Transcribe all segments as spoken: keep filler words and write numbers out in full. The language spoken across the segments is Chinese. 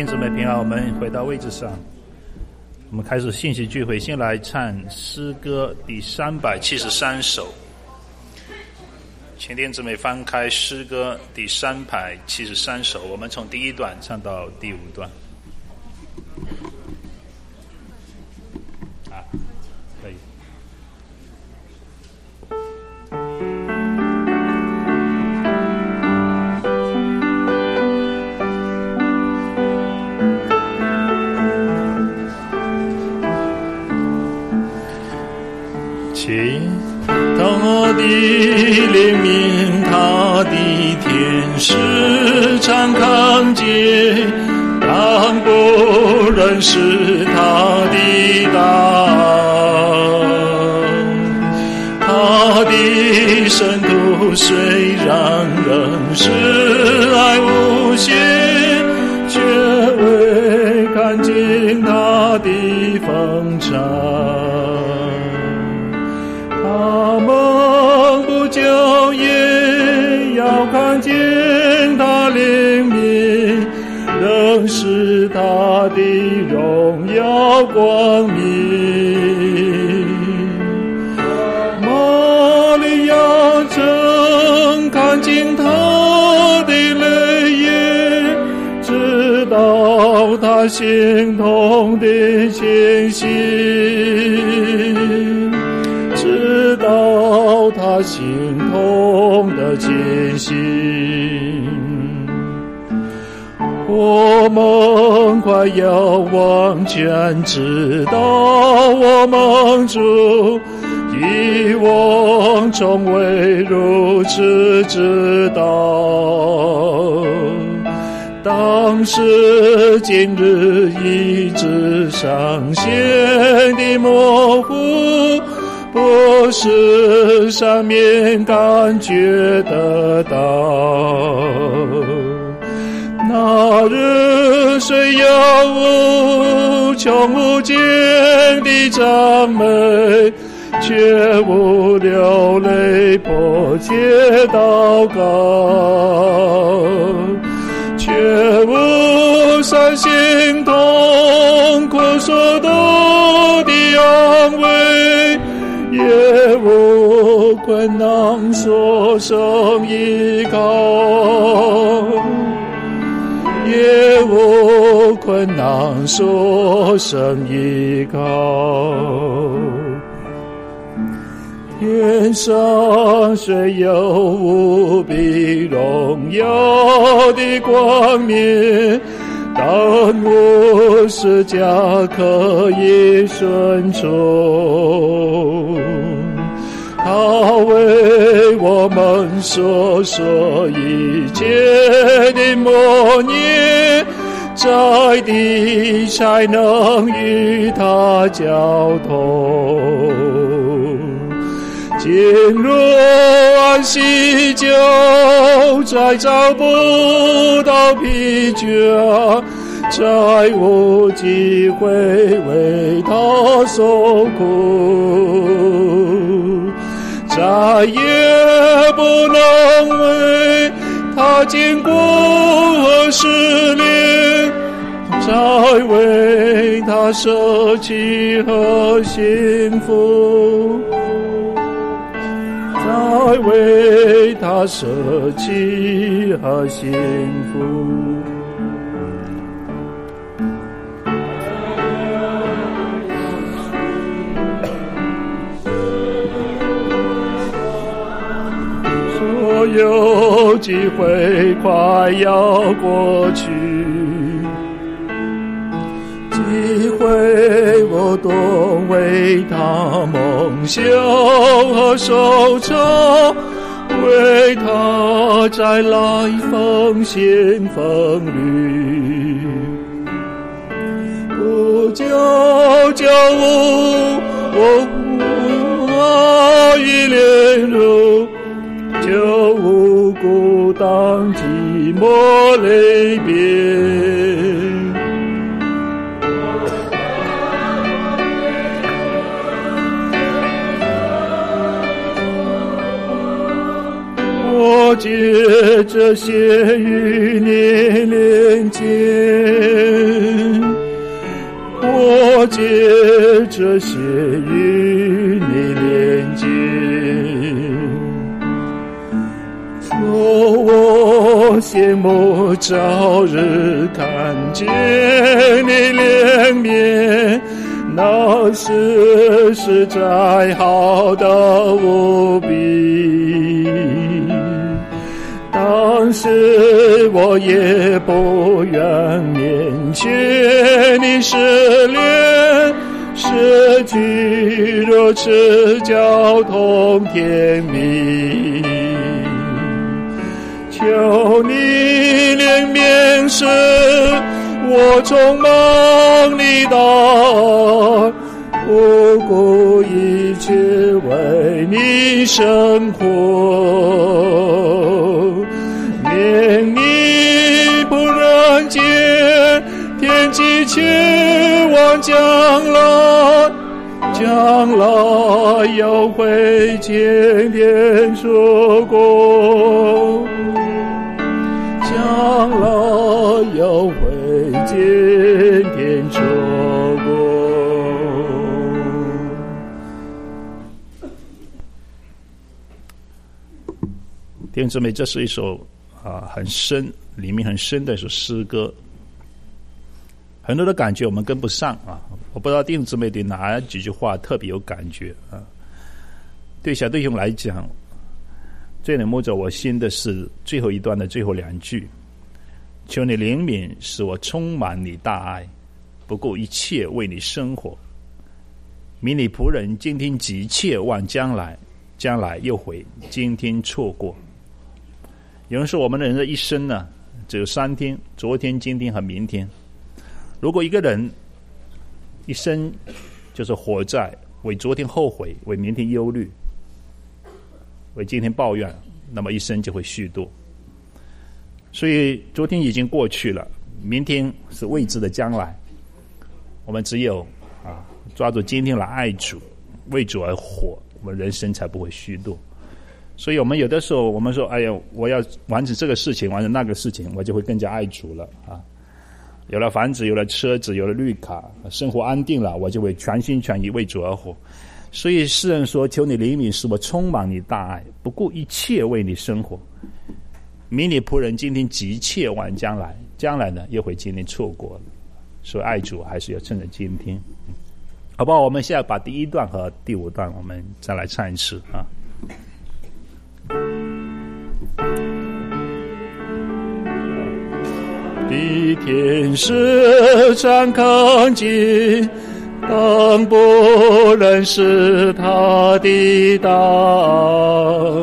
姊妹平安，我们回到位置上，我们开始信息聚会。先来唱诗歌第三百七十三首，请弟兄姊妹翻开诗歌第三百七十三首，我们从第一段唱到第五段。啊，可以。请他的怜悯，他的天使常看见，但不认识他的大。他的深度虽然人是爱无限，却未看见他的风采。他们不久也要看见他怜悯，认识他的荣耀光明。玛利亚曾看见他的泪眼，知道他心痛的艰辛，知道他心痛的艰辛。我们快要完全知道我们主，以往从未如此知道。当时今日一直上线的模糊，不是上面感觉得到。那日虽有无穷无尽的赞美，却无流泪迫切祷告，却无伤心痛苦所得的安慰，也无困难所生依靠，也无困难所生依靠。天上虽有无比荣耀的冠冕，但无十架可以顺从。他为我们所说一切的默念，在地才能与他交通。进入安息就再找不到疲倦，再无机会为他受苦，再也不能为他经过和失恋，再为他舍弃和幸福，再为他舍弃和幸福。所有机会快要过去，机会我多为他梦想和收藏，为他再来风险风雨。不久就我我已炼入，就无孤单寂寞离别。我我借着血与你连接，我借着血与你连接，求我羡慕早日看见你脸面，那是实在好的无比。当时我也不愿面前你失恋，失去如此交通甜蜜。求你怜悯时，我匆忙你到，不顾一切为你生活，免你不人间天际前往将来，将来要会见天说过，将来要会见天说过。弟兄姊妹，这是一首啊很深，里面很深的一首诗歌，很多的感觉我们跟不上啊。我不知道弟兄姊妹对哪几句话特别有感觉啊？对小弟兄来讲，最能摸着我心的是最后一段的最后两句：求你怜悯，使我充满你大爱，不顾一切为你生活。迷你仆人今天急切望将来，将来又悔今天错过。有人说我们的人的一生呢，只有三天：昨天、今天和明天。如果一个人一生就是活在为昨天后悔、为明天忧虑、为今天抱怨，那么一生就会虚度。所以昨天已经过去了，明天是未知的将来。我们只有啊抓住今天来爱主，为主而活，我们人生才不会虚度。所以我们有的时候我们说，哎呀，我要完成这个事情，完成那个事情，我就会更加爱主了啊。有了房子，有了车子，有了绿卡，生活安定了，我就会全心全意为主而活。所以诗人说，求你怜悯，使我充满你大爱，不顾一切为你生活。迷你仆人今天急切望将来，将来呢又会今天错过了。所以爱主还是要趁着今天，好不好？我们现在把第一段和第五段我们再来唱一次啊。地天使常看见，当不认识他的答案。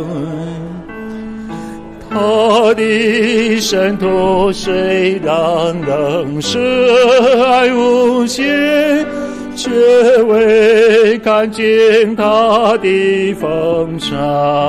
他的圣徒虽然仍是爱无限，却未看见他的风采。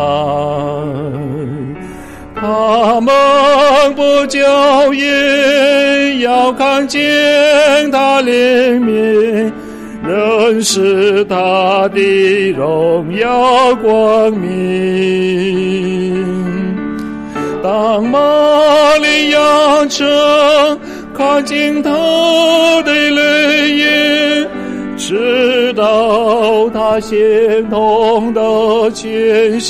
他们不叫也要看见他怜悯，认识他的荣耀光明。当玛利亚城看见他的泪眼，知道他心痛的前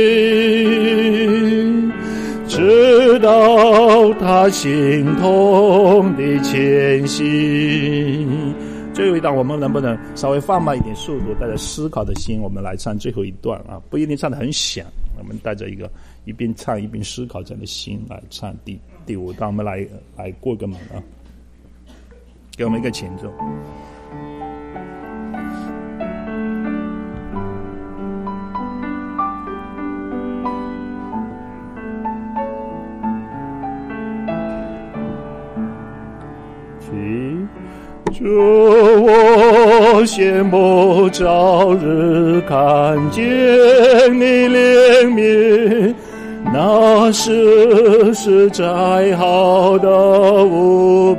行，知道他心痛的前行。最后一段我们能不能稍微放慢一点速度，带着思考的心，我们来唱最后一段啊？不一定唱得很响，我们带着一个一边唱一边思考这样的心来唱第第五段，我们来来过个门啊，给我们一个前奏。主，我羡慕早日看见你怜悯，那是实在好的无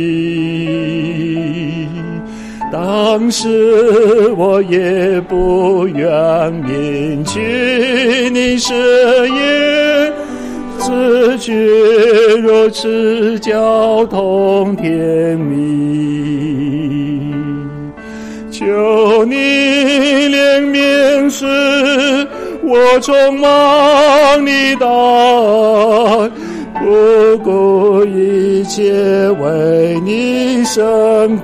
比。当时我也不愿面前你誓言， 失去如此交通甜蜜，求你怜悯使我充满你的爱，不顾一切为你生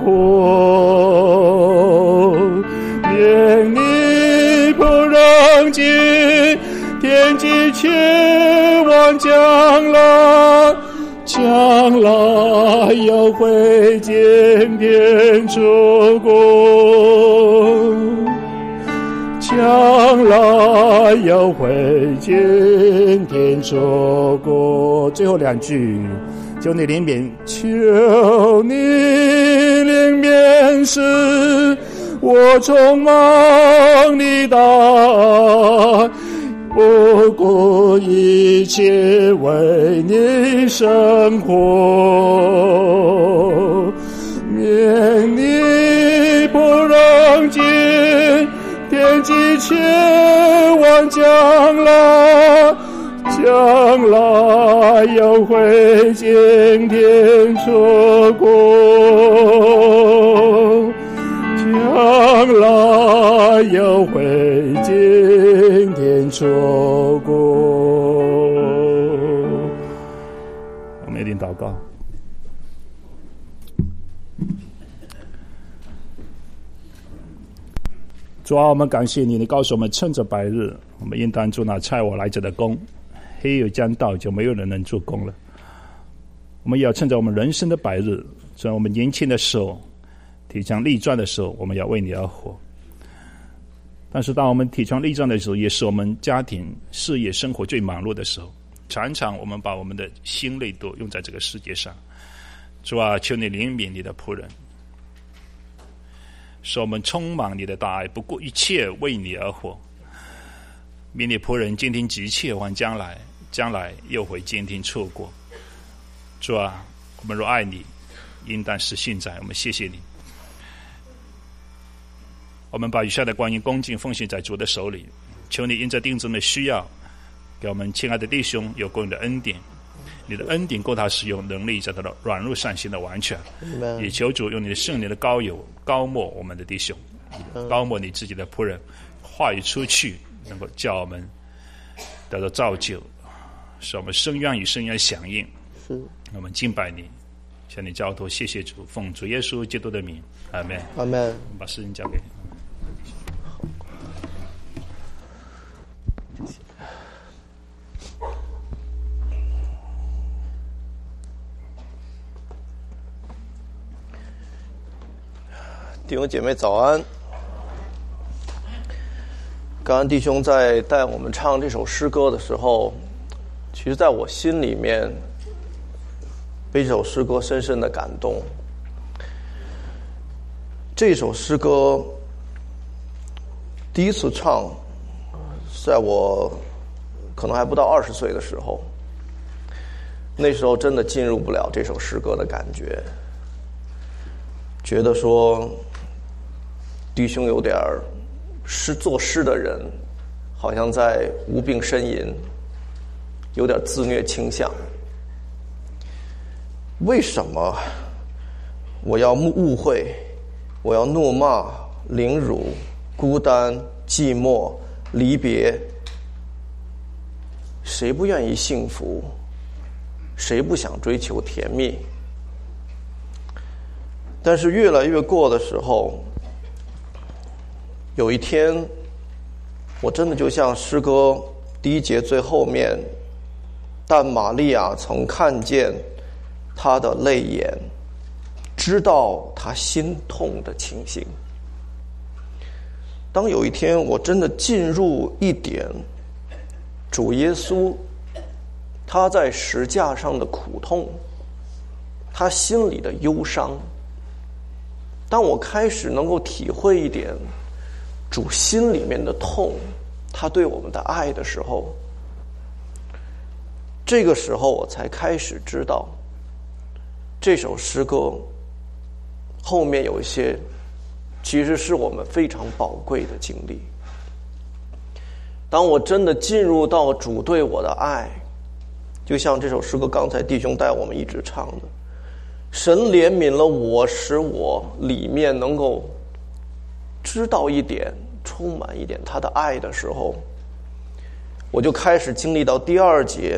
活，愿你仆人今天际千万将来，将来要会见天主国，将来要会见天主国。最后两句，求你怜悯，求你怜悯使我充满你的爱，不顾一切为你生活，愿你仆人今天际千万将来，将来要会见天主国，将来要会见天主国。我们一定祷告。主啊，我们感谢你，你告诉我们趁着白日，我们应当做那差我来者的工，黑夜将到，就没有人能做工了。我们也要趁着我们人生的白日，在我们年轻的时候，体强力壮的时候，我们要为你而活。但是当我们体强力壮的时候，也是我们家庭、事业、生活最忙碌的时候，常常我们把我们的心力都用在这个世界上。主啊，求你怜悯你的仆人，使我们充满你的大爱，不顾一切为你而活。免你仆人今天急切望将来，将来又会监听错过。主啊，我们若爱你，应当是现在。我们谢谢你。我们把以下的光阴恭敬奉献在主的手里，求你因着弟兄的需要，给我们亲爱的弟兄有供应的恩典。你的恩典够他使用能力，在他的软弱上行的完全。也求主用你的圣灵的膏油膏抹我们的弟兄，膏抹你自己的仆人，话语出去能够叫我们得到造就，使我们声愿与声愿响应。我们敬拜你，向你交托，谢谢主，奉主耶稣基督的名，阿们， 阿们。 把事情交给你。 弟兄姐妹早安。刚刚弟兄在带我们唱这首诗歌的时候，其实在我心里面被这首诗歌深深的感动。这首诗歌第一次唱是在我可能还不到二十岁的时候，那时候真的进入不了这首诗歌的感觉，觉得说弟兄有点诗作诗的人好像在无病呻吟，有点自虐倾向。为什么我要误会，我要怒骂、凌辱、孤单、寂寞、离别？谁不愿意幸福？谁不想追求甜蜜？但是越来越过的时候，有一天我真的就像诗歌第一节最后面，但玛利亚曾看见他的泪眼，知道他心痛的情形。当有一天我真的进入一点主耶稣他在十架上的苦痛，他心里的忧伤，当我开始能够体会一点主心里面的痛，他对我们的爱的时候，这个时候我才开始知道这首诗歌后面有一些其实是我们非常宝贵的经历。当我真的进入到主对我的爱， 就像这首诗歌刚才弟兄带我们一直唱的，神怜悯了我，使我里面能够知道一点，充满一点他的爱的时候，我就开始经历到第二节，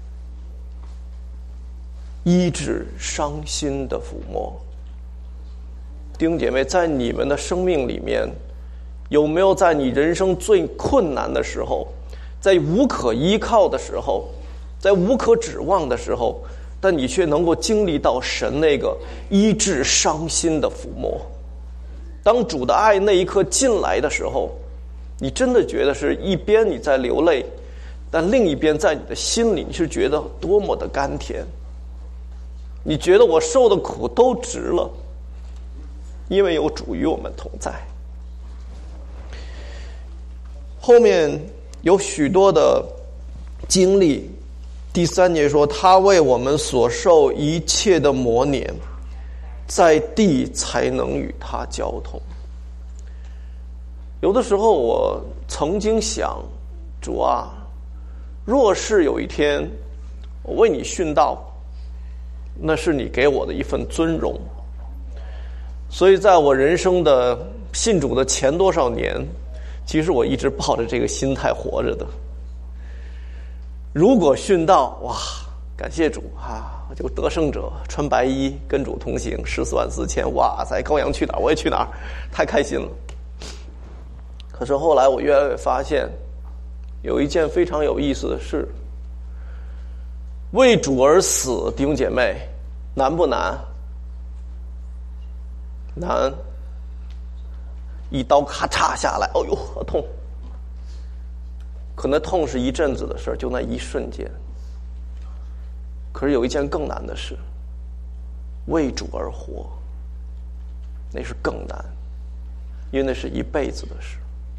医治伤心的抚摸。弟兄姐妹，在你们的生命里面，有没有在你人生最困难的时候，在无可依靠的时候，在无可指望的时候，但你却能够经历到神那个医治伤心的抚摸？当主的爱那一刻进来的时候，你真的觉得是一边你在流泪，但另一边在你的心里，你是觉得多么的甘甜。你觉得我受的苦都值了，因为有主与我们同在。后面有许多的经历，第三节说，他为我们所受一切的磨碾，在地才能与他交通。有的时候我曾经想，主啊，若是有一天我为你殉道，那是你给我的一份尊荣。所以在我人生的信主的前多少年，其实我一直抱着这个心态活着的。如果殉道，哇，感谢主啊，就得胜者穿白衣跟主同行，十四万四千，哇塞，羔羊去哪儿我也去哪儿，太开心了。可是后来我越来越发现，有一件非常有意思的事，为主而死，弟兄姐妹，难不难？难。一刀咔嚓下来，哦呦，好痛！可能痛是一阵子的事，就那一瞬间。可是有一件更难的事，为主而活，那是更难，因为那是一辈子的事。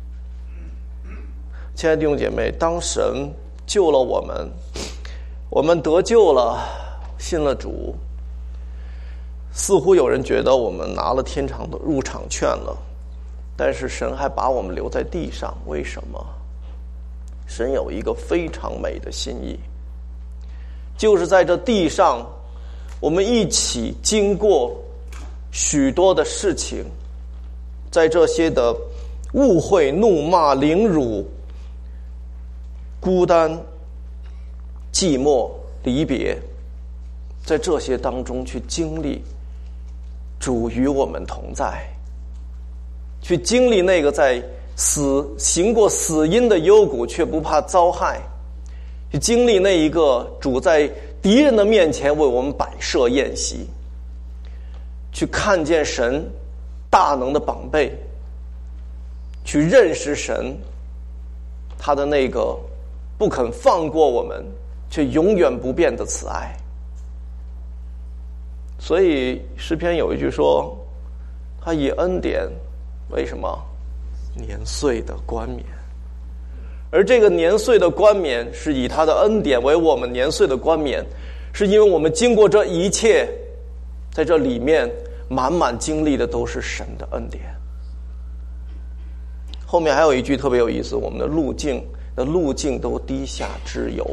亲爱的弟兄姐妹，当神救了我们，我们得救了，信了主，似乎有人觉得我们拿了天堂的入场券了，但是神还把我们留在地上，为什么？神有一个非常美的心意，就是在这地上，我们一起经过许多的事情，在这些的误会、怒骂、凌辱、孤单、寂寞、离别，在这些当中去经历主与我们同在，去经历那个在死行过死荫的幽谷却不怕遭害，去经历那一个主在敌人的面前为我们摆设宴席，去看见神大能的膀臂，去认识神他的那个不肯放过我们却永远不变的慈爱。所以诗篇有一句说，他以恩典为什么年岁的冠冕，而这个年岁的冠冕是以他的恩典为我们年岁的冠冕，是因为我们经过这一切，在这里面满满经历的都是神的恩典。后面还有一句特别有意思，我们的路径的路径都滴下脂油。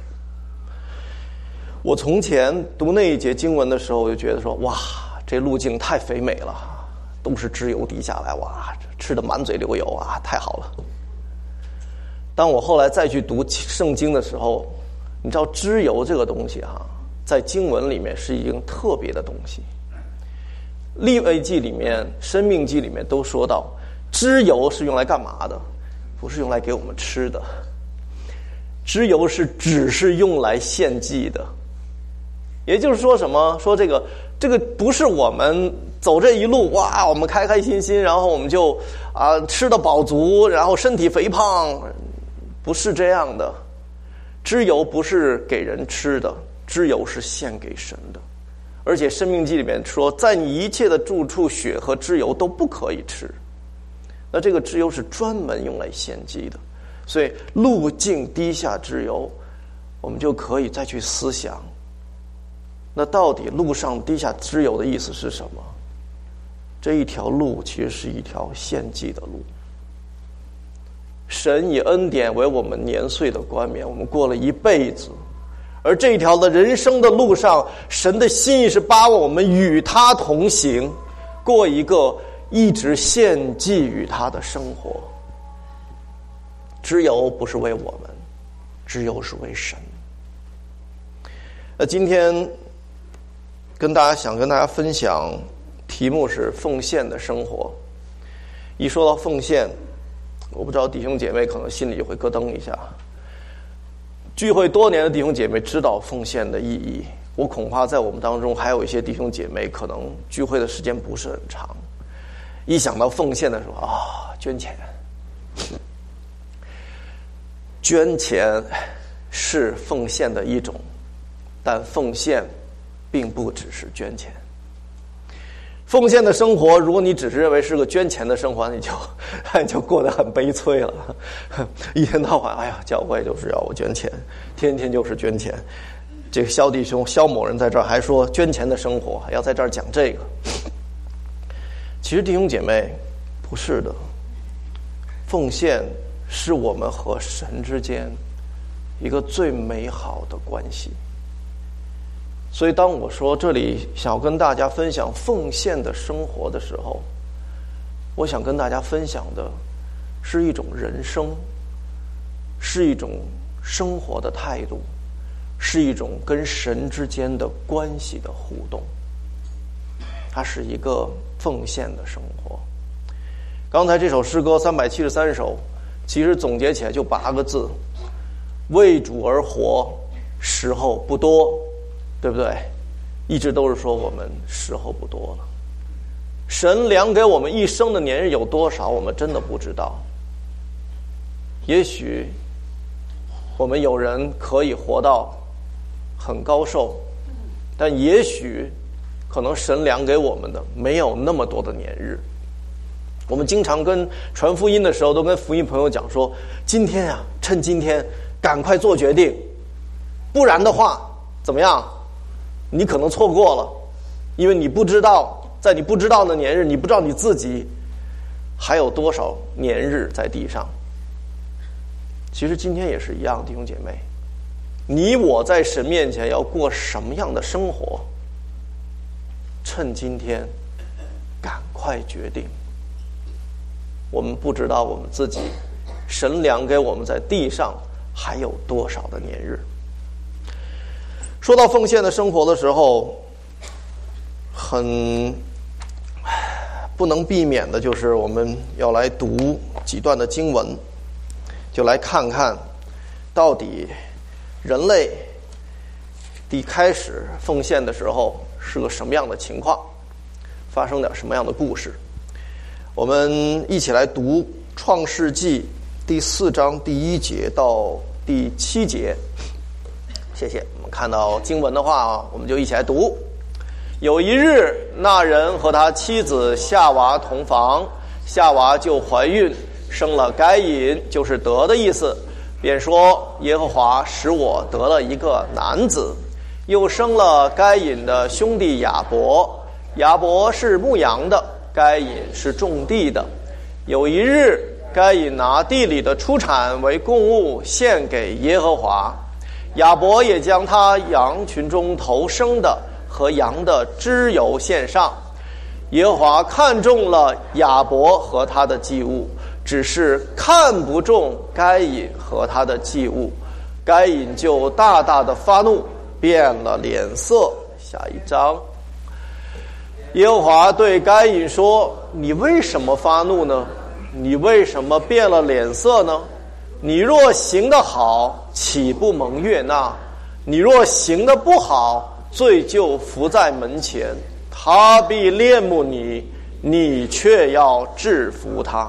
我从前读那一节经文的时候，我就觉得说，哇，这路径太肥美了，都是脂油滴下来，哇，吃得满嘴流油啊，太好了。当我后来再去读圣经的时候，你知道脂油这个东西哈、啊，在经文里面是一个特别的东西。利未记里面、申命记里面都说到，脂油是用来干嘛的？不是用来给我们吃的，脂油是只是用来献祭的。也就是说什么？说这个这个不是我们走这一路哇，我们开开心心，然后我们就啊吃得饱足，然后身体肥胖，不是这样的。脂油不是给人吃的，脂油是献给神的。而且申命记里面说，在你一切的住处，血和脂油都不可以吃。那这个脂油是专门用来献祭的，所以路径滴下脂油，我们就可以再去思想。那到底路上滴下脂油的意思是什么？这一条路其实是一条献祭的路。神以恩典为我们年岁的冠冕，我们过了一辈子， 而这条的人生的路上，神的心意是把我们与他同行，过一个一直献祭于他的生活。脂油不是为我们，脂油是为神。那今天跟大家想跟大家分享题目是奉献的生活。一说到奉献，我不知道弟兄姐妹可能心里就会咯噔一下。聚会多年的弟兄姐妹知道奉献的意义，我恐怕在我们当中还有一些弟兄姐妹可能聚会的时间不是很长，一想到奉献的时候啊，捐钱。捐钱是奉献的一种，但奉献并不只是捐钱。奉献的生活，如果你只是认为是个捐钱的生活，你就你就过得很悲催了。一天到晚，哎呀，教会就是要我捐钱，天天就是捐钱。这个肖弟兄、肖某人在这儿还说捐钱的生活，要在这儿讲这个。其实弟兄姐妹，不是的，奉献是我们和神之间一个最美好的关系。所以当我说这里想要跟大家分享奉献的生活的时候，我想跟大家分享的是一种人生，是一种生活的态度，是一种跟神之间的关系的互动。它是一个奉献的生活。刚才这首诗歌三百七十三首，其实总结起来就八个字：为主而活，时候不多。对不对？一直都是说我们时候不多了。神量给我们一生的年日有多少，我们真的不知道。也许我们有人可以活到很高寿，但也许可能神量给我们的没有那么多的年日。我们经常跟传福音的时候都跟福音朋友讲说，今天啊，趁今天赶快做决定，不然的话怎么样，你可能错过了，因为你不知道，在你不知道的年日，你不知道你自己还有多少年日在地上。其实今天也是一样，弟兄姐妹，你我在神面前要过什么样的生活，趁今天赶快决定。我们不知道我们自己神量给我们在地上还有多少的年日。说到奉献的生活的时候，很不能避免的就是我们要来读几段的经文，就来看看到底人类一开始奉献的时候是个什么样的情况，发生点什么样的故事。我们一起来读创世纪第四章第一节到第七节。谢谢。我们看到经文的话，我们就一起来读。有一日，那人和他妻子夏娃同房，夏娃就怀孕，生了该隐，就是得的意思，便说耶和华使我得了一个男子。又生了该隐的兄弟亚伯，亚伯是牧羊的，该隐是种地的。有一日，该隐拿地里的出产为供物献给耶和华，亚伯也将他羊群中头生的和羊的脂油献上。耶和华看中了亚伯和他的祭物，只是看不中该隐和他的祭物，该隐就大大的发怒，变了脸色。下一章。耶和华对该隐说，你为什么发怒呢？你为什么变了脸色呢？你若行得好，岂不蒙悦纳？你若行得不好，罪就伏在门前，他必恋慕你，你却要制服他。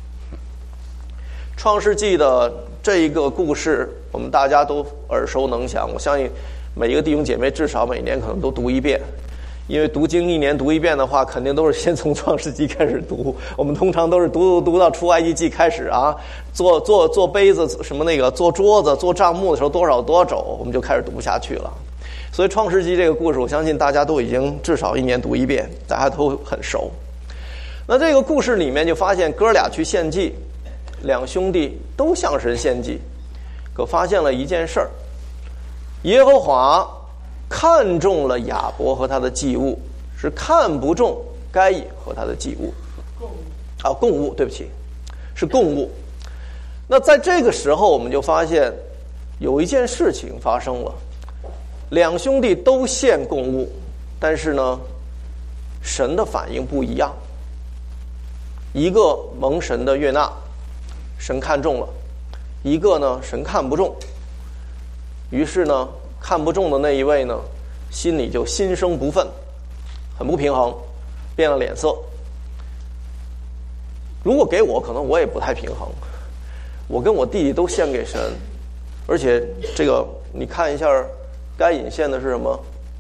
创世纪的这一个故事，我们大家都耳熟能详，我相信每一个弟兄姐妹至少每年可能都读一遍。因为读经一年读一遍的话，肯定都是先从创世纪开始读。我们通常都是读读到出埃及记开始啊，做做做杯子什么那个做桌子做帐幕的时候多少多少肘，我们就开始读不下去了。所以创世纪这个故事，我相信大家都已经至少一年读一遍，大家都很熟。那这个故事里面就发现哥俩去献祭，两兄弟都向神献祭，可发现了一件事儿， 耶和华看中了亚伯和他的祭物，是看不中该隐和他的祭物。啊，供物，对不起，是供物。那在这个时候，我们就发现有一件事情发生了，两兄弟都献供物，但是呢，神的反应不一样。一个蒙神的悦纳，神看中了；一个呢，神看不中。于是呢，看不中的那一位呢，心里就心生不忿，很不平衡，变了脸色。如果给我，可能我也不太平衡。我跟我弟弟都献给神，而且这个你看一下，该隐献的是什么？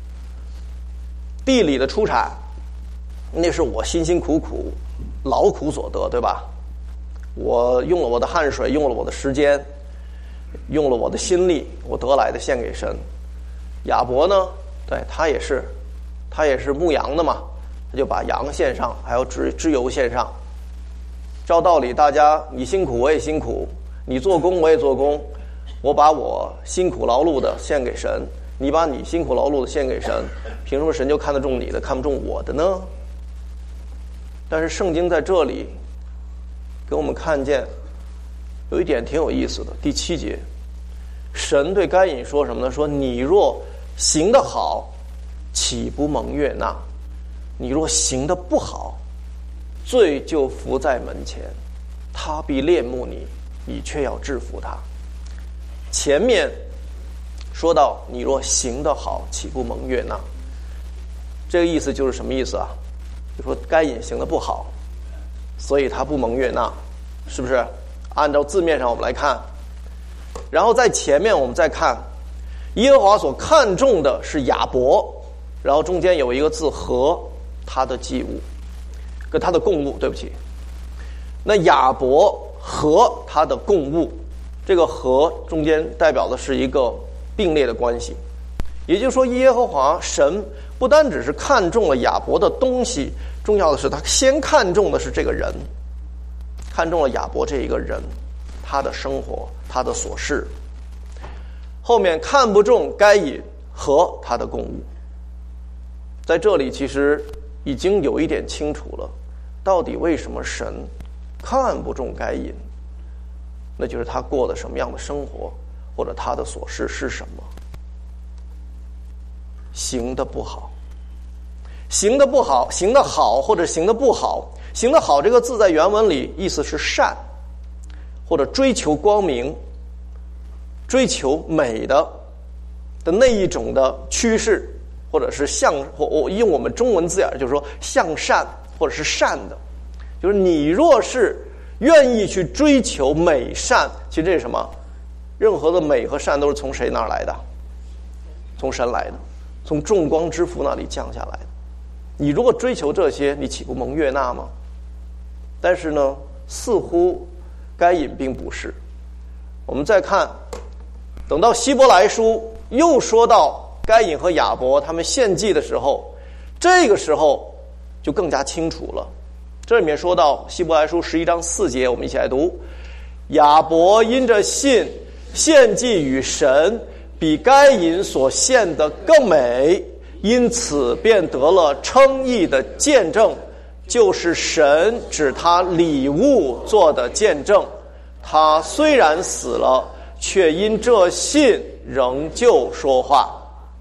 地里的出产，那是我辛辛苦苦、劳苦所得，对吧？我用了我的汗水，用了我的时间，用了我的心力，我得来的献给神。亚伯呢，对他也是，他也是牧羊的嘛，他就把羊献上，还有脂脂油献上。照道理，大家你辛苦我也辛苦，你做工我也做工，我把我辛苦劳碌的献给神，你把你辛苦劳碌的献给神，凭什么神就看得中你的，看不中我的呢？但是圣经在这里给我们看见有一点挺有意思的，第七节，神对该隐说什么呢？说你若行得好，岂不蒙悦纳？你若行得不好，罪就伏在门前，他必恋慕你，你却要制服他。前面说到你若行得好，岂不蒙悦纳？这个意思就是什么意思啊？就说该隐行得不好，所以他不蒙悦纳，是不是？按照字面上我们来看，然后在前面我们再看，耶和华所看重的是亚伯，然后中间有一个字和他的祭物，跟他的供物，对不起。那亚伯和他的供物，这个和中间代表的是一个并列的关系，也就是说耶和华神不单只是看中了亚伯的东西，重要的是他先看中的是这个人，看中了亚伯这一个人，他的生活，他的琐事，后面看不中该隐和他的供物。在这里其实已经有一点清楚了，到底为什么神看不中该隐，那就是他过的什么样的生活，或者他的琐事是什么。行得不好，行得不好，行得好或者行得不好，行得好这个字在原文里意思是善，或者追求光明，追求美的的那一种的趋势，或者是向，或我用我们中文字眼就是说向善，或者是善的，就是你若是愿意去追求美善，其实这是什么？任何的美和善都是从谁那儿来的？从神来的，从众光之父那里降下来的。你如果追求这些，你岂不蒙悦纳吗？但是呢，似乎该隐并不是。我们再看，等到希伯来书又说到该隐和亚伯他们献祭的时候，这个时候就更加清楚了。这里面说到希伯来书十一章四节，我们一起来读：亚伯因着信献祭与神，比该隐所献的更美，因此便得了称义的见证，就是神指他礼物做的见证。他虽然死了，却因这信仍旧说话。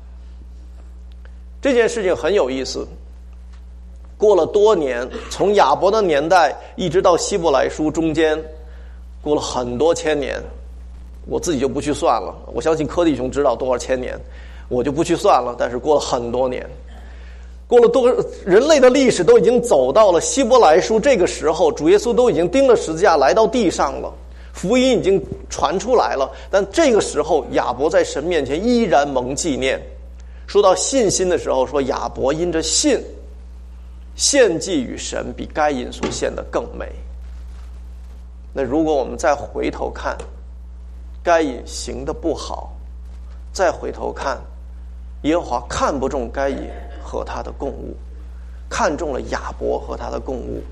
这件事情很有意思，过了多年，从亚伯的年代一直到希伯来书中间，过了很多千年，我自己就不去算了，我相信柯弟兄知道多少千年，我就不去算了，但是过了很多年，过了多人类的历史都已经走到了希伯来书这个时候，主耶稣都已经钉了十字架来到地上了，福音已经传出来了，但这个时候亚伯在神面前依然蒙纪念。说到信心的时候，说亚伯因着信献祭与神，比该隐所献的更美。那如果我们再回头看该隐行的不好，再回头看耶和华看不中该隐和他的供物，看中了亚伯和他的供物，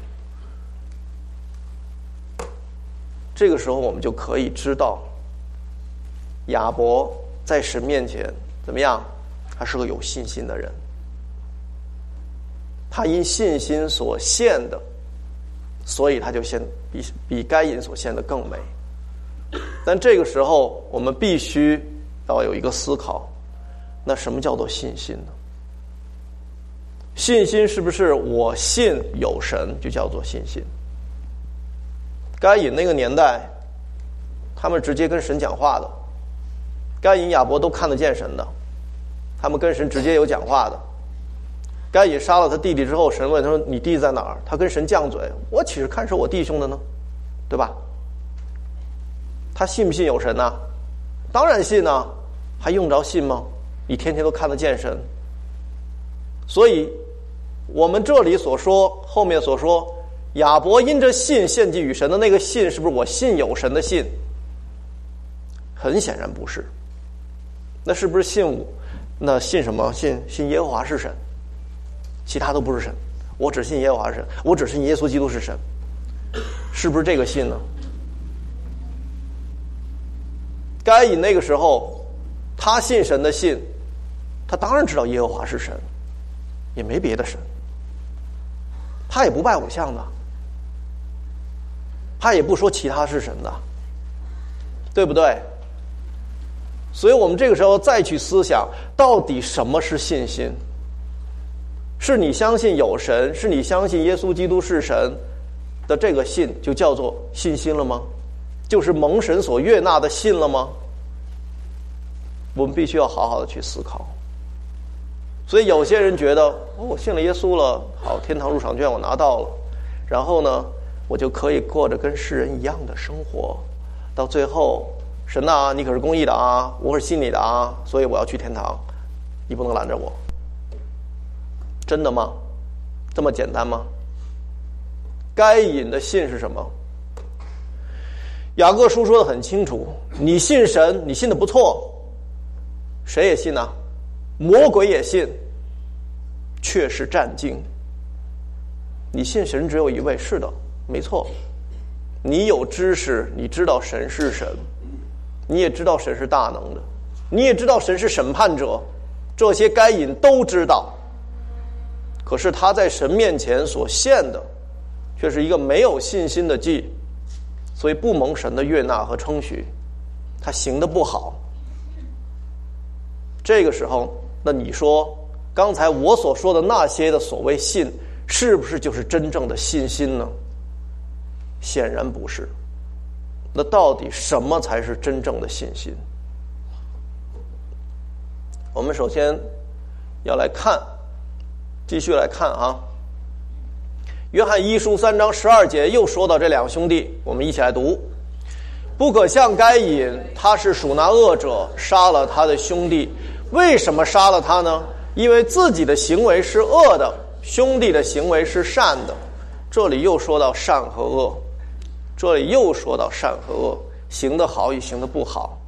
这个时候我们就可以知道亚伯在神面前怎么样？他是个有信心的人，他因信心所献的，所以他就献比比该隐所献的更美。但这个时候我们必须要有一个思考，那什么叫做信心呢？信心是不是我信有神就叫做信心？该隐那个年代，他们直接跟神讲话的，该隐亚伯都看得见神的，他们跟神直接有讲话的。该隐杀了他弟弟之后，神问他说：“你弟弟在哪儿？”他跟神犟嘴：“我岂是看守我弟兄的呢？”对吧？他信不信有神呢？当然信啊，还用着信吗？你天天都看得见神。所以我们这里所说，后面所说亚伯因着信献祭与神的那个信，是不是我信有神的信？很显然不是。那是不是信我？那信什么？信信耶和华是神，其他都不是神。我只信耶和华是神，我只信耶稣基督是神，是不是这个信呢？该隐那个时候，他信神的信，他当然知道耶和华是神，也没别的神，他也不拜偶像的，他也不说其他是神的，对不对？所以我们这个时候再去思想，到底什么是信心？是你相信有神，是你相信耶稣基督是神的这个信，就叫做信心了吗？就是蒙神所悦纳的信了吗？我们必须要好好的去思考。所以有些人觉得，哦，我信了耶稣了，好，天堂入场券我拿到了，然后呢，我就可以过着跟世人一样的生活，到最后，神啊，你可是公义的啊，我可是信你的啊，所以我要去天堂，你不能拦着我。真的吗？这么简单吗？该隐的信是什么？雅各书说的很清楚，你信神，你信的不错，谁也信啊？魔鬼也信，却是战惊。你信神只有一位，是的，没错。你有知识，你知道神是神，你也知道神是大能的，你也知道神是审判者，这些该隐都知道。可是他在神面前所献的，却是一个没有信心的祭，所以不蒙神的悦纳和称许，他行得不好。这个时候，那你说刚才我所说的那些的所谓信，是不是就是真正的信心呢？显然不是。那到底什么才是真正的信心？我们首先要来看，继续来看啊，约翰一书三章十二节又说到这两兄弟，我们一起来读：不可像该隐，他是属那恶者，杀了他的兄弟。为什么杀了他呢？因为自己的行为是恶的，兄弟的行为是善的。这里又说到善和恶，这里又说到善和恶，行得好与行得不好。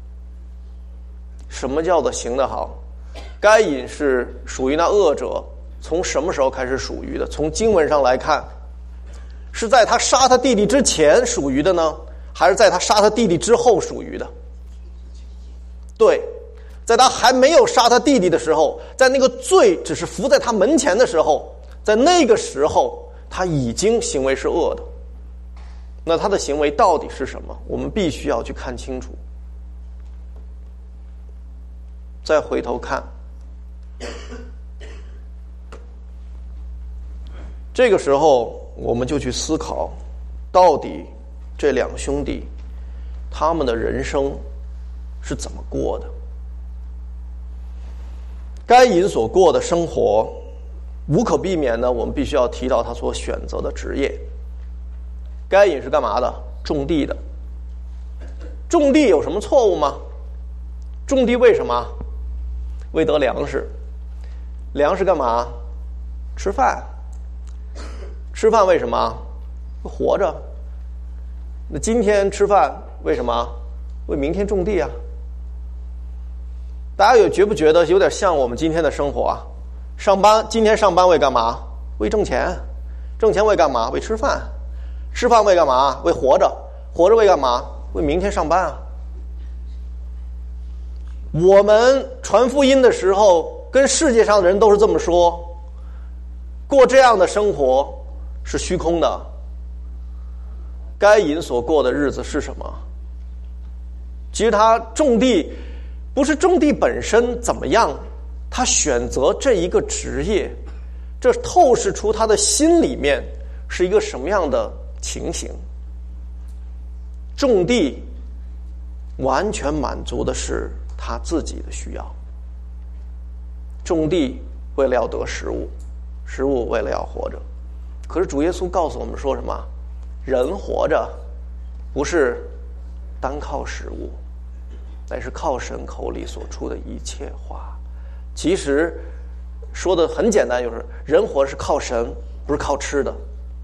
什么叫做行得好？该隐是属于那恶者，从什么时候开始属于的？从经文上来看，是在他杀他弟弟之前属于的呢，还是在他杀他弟弟之后属于的？对，在他还没有杀他弟弟的时候，在那个罪只是伏在他门前的时候，在那个时候他已经行为是恶的。那他的行为到底是什么？我们必须要去看清楚。再回头看，这个时候我们就去思考，到底这两兄弟他们的人生是怎么过的？该隐所过的生活，无可避免的，我们必须要提到他所选择的职业。该隐是干嘛的？种地的。种地有什么错误吗？种地为什么？为得粮食。粮食干嘛？吃饭。吃饭为什么？活着。那今天吃饭为什么？为明天种地啊。大家有觉不觉得有点像我们今天的生活啊？上班，今天上班为干嘛？为挣钱。挣钱为干嘛？为吃饭。吃饭为干嘛？为活着。活着为干嘛？为明天上班啊。 我们传福音的时候，跟世界上的人都是这么说，过这样的生活是虚空的。该隐所过的日子是什么？其实他种地不是种地本身怎么样，他选择这一个职业，这透视出他的心里面是一个什么样的情形。种地完全满足的是他自己的需要，种地为了要得食物，食物为了要活着。可是主耶稣告诉我们说什么？人活着不是单靠食物，乃是靠神口里所出的一切话。其实说的很简单，就是人活着是靠神，不是靠吃的。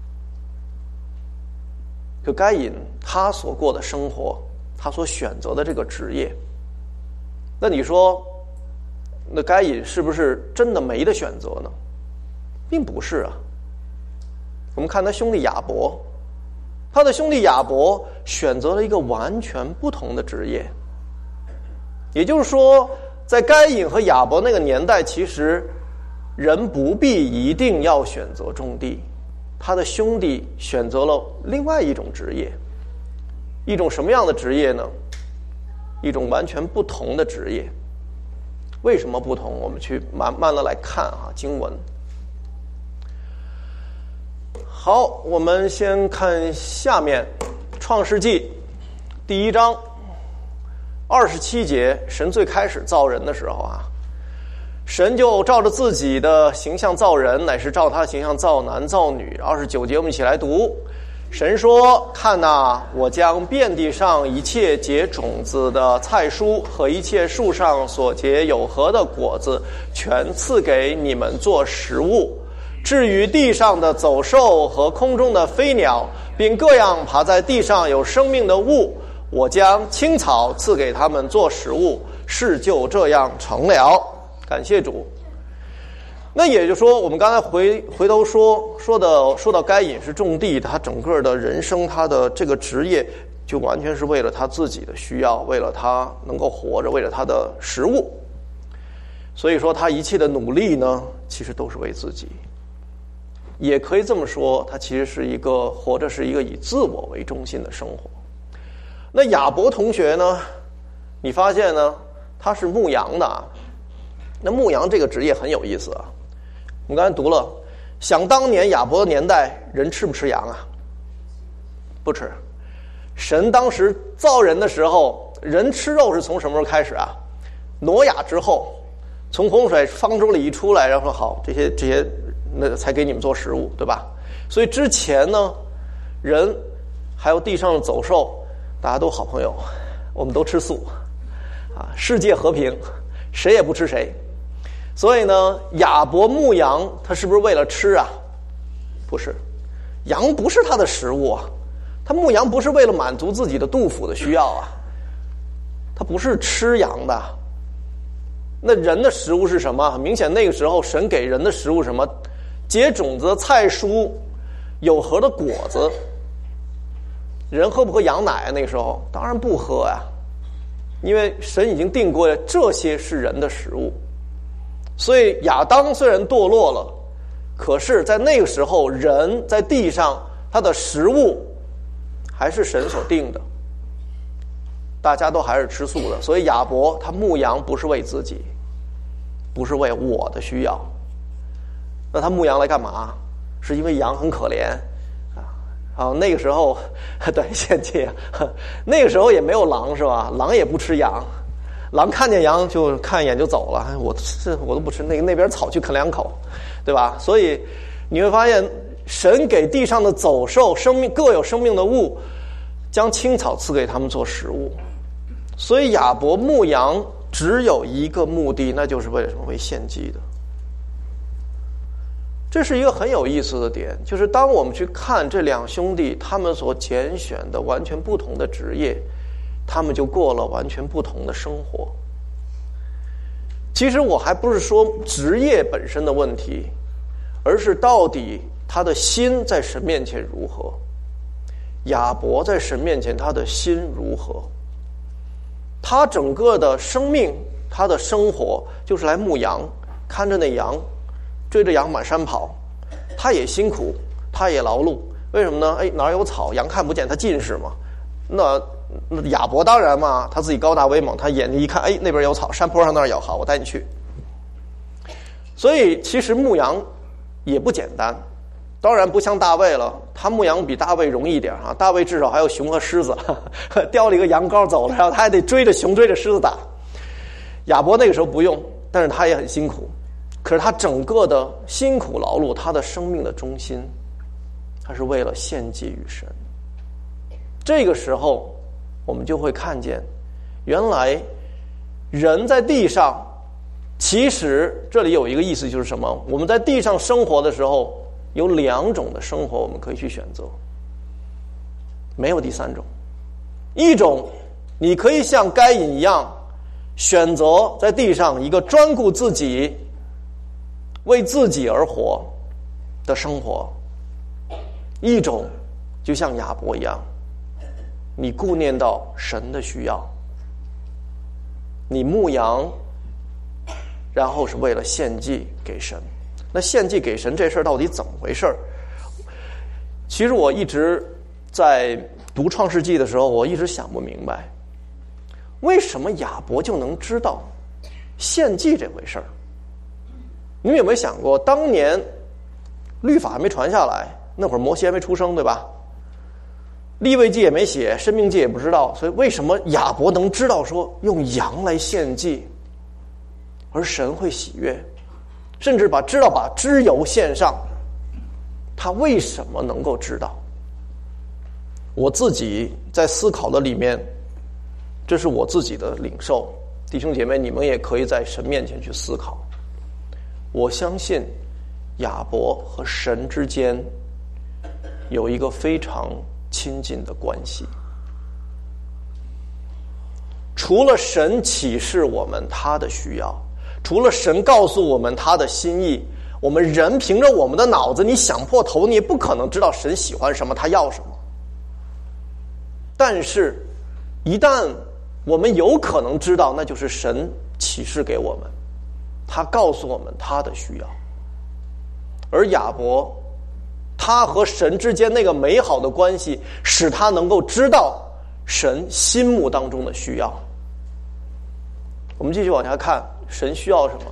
就该隐他所过的生活，他所选择的这个职业，那你说那该隐是不是真的没得选择呢？并不是啊。我们看他兄弟亚伯，他的兄弟亚伯选择了一个完全不同的职业。也就是说，在该隐和亚伯那个年代，其实人不必一定要选择种地，他的兄弟选择了另外一种职业。一种什么样的职业呢？一种完全不同的职业。为什么不同？我们去慢慢的来看啊，经文。好，我们先看下面创世纪第一章二十七节。神最开始造人的时候啊，神就照着自己的形象造人，乃是照他的形象造男造女。二十九节我们一起来读。神说，看哪，我将遍地上一切结种子的菜蔬和一切树上所结有核的果子全赐给你们做食物。至于地上的走兽和空中的飞鸟，并各样爬在地上有生命的物，我将青草赐给他们做食物。事就这样成了。感谢主。那也就是说，我们刚才回回头说说的说到该隐是种地，他整个的人生，他的这个职业就完全是为了他自己的需要，为了他能够活着，为了他的食物。所以说他一切的努力呢，其实都是为自己。也可以这么说，他其实是一个活着是一个以自我为中心的生活。那亚伯同学呢，你发现呢，他是牧羊的啊。那牧羊这个职业很有意思啊。我们刚才读了，想当年亚伯的年代，人吃不吃羊啊？不吃。神当时造人的时候，人吃肉是从什么时候开始啊？挪亚之后，从洪水方舟里一出来，然后说好，这些这些那才给你们做食物，对吧？所以之前呢，人还有地上的走兽，大家都好朋友，我们都吃素啊，世界和平，谁也不吃谁。所以呢，亚伯牧羊，他是不是为了吃啊？不是，羊不是他的食物啊。他牧羊不是为了满足自己的肚腹的需要啊，他不是吃羊的。那人的食物是什么？很明显，那个时候神给人的食物是什么？结种子的菜蔬，有核的果子。人喝不喝羊奶啊？那个时候当然不喝呀，因为神已经定过了，这些是人的食物。所以亚当虽然堕落了，可是在那个时候，人在地上他的食物还是神所定的，大家都还是吃素的。所以亚伯他牧羊不是为自己，不是为我的需要。那他牧羊来干嘛？是因为羊很可怜啊。啊，那个时候对献祭啊，那个时候也没有狼是吧？狼也不吃羊。狼看见羊就看一眼就走了，我这我都不吃，那个那边草去啃两口，对吧？所以你会发现，神给地上的走兽生命各有生命的物，将青草赐给他们做食物。所以亚伯牧羊只有一个目的，那就是为了什么？为献祭的。这是一个很有意思的点，就是当我们去看这两兄弟他们所拣选的完全不同的职业，他们就过了完全不同的生活。其实我还不是说职业本身的问题，而是到底他的心在神面前如何。亚伯在神面前他的心如何，他整个的生命他的生活就是来牧羊，看着那羊，追着羊满山跑。他也辛苦，他也劳碌，为什么呢？哎，哪儿有草，羊看不见，他近视嘛。那那亚伯当然嘛，他自己高大威猛，他眼睛一看，哎，那边有草，山坡上那儿有，好，我带你去。所以其实牧羊也不简单，当然不像大卫了，他牧羊比大卫容易一点啊。大卫至少还有熊和狮子，叼了一个羊羔走了，然后他还得追着熊追着狮子打。亚伯那个时候不用，但是他也很辛苦。可是他整个的辛苦劳碌，他的生命的中心，他是为了献祭于神。这个时候我们就会看见，原来人在地上，其实这里有一个意思，就是什么？我们在地上生活的时候，有两种的生活我们可以去选择，没有第三种。一种你可以像该隐一样，选择在地上一个专顾自己，为自己而活的生活；一种就像亚伯一样，你顾念到神的需要，你牧羊，然后是为了献祭给神。那献祭给神这事儿到底怎么回事？其实我一直在读创世纪的时候，我一直想不明白，为什么亚伯就能知道献祭这回事儿？你们有没有想过，当年律法还没传下来，那会儿摩西还没出生，对吧？利未记也没写，申命记也不知道，所以为什么亚伯能知道说用羊来献祭，而神会喜悦，甚至把知道把脂油献上？他为什么能够知道？我自己在思考的里面，这是我自己的领受，弟兄姐妹，你们也可以在神面前去思考。我相信亚伯和神之间有一个非常亲近的关系。除了神启示我们他的需要，除了神告诉我们他的心意，我们人凭着我们的脑子，你想破头，你也不可能知道神喜欢什么，他要什么。但是一旦我们有可能知道，那就是神启示给我们，他告诉我们他的需要。而亚伯他和神之间那个美好的关系，使他能够知道神心目当中的需要。我们继续往下看，神需要什么？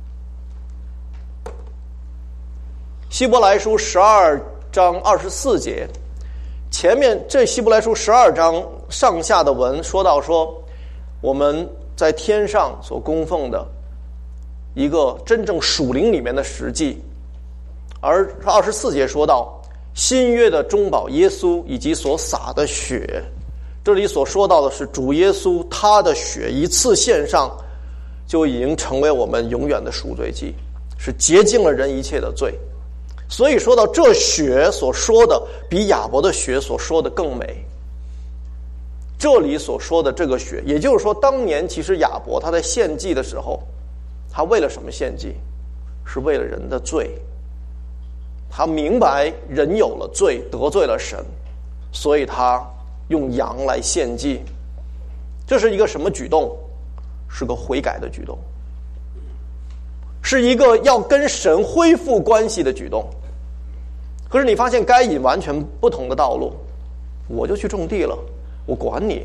希伯来书十二章二十四节，前面这希伯来书十二章上下的文说到说，我们在天上所供奉的一个真正属灵里面的实际。而二十四节说到新约的中保耶稣以及所洒的血，这里所说到的是主耶稣他的血一次献上，就已经成为我们永远的赎罪祭，是洁净了人一切的罪。所以说到这血所说的比亚伯的血所说的更美。这里所说的这个血，也就是说当年其实亚伯他在献祭的时候，他为了什么献祭？是为了人的罪。他明白人有了罪，得罪了神，所以他用羊来献祭。这是一个什么举动？是个悔改的举动，是一个要跟神恢复关系的举动。可是你发现该隐完全不同的道路，我就去种地了，我管你，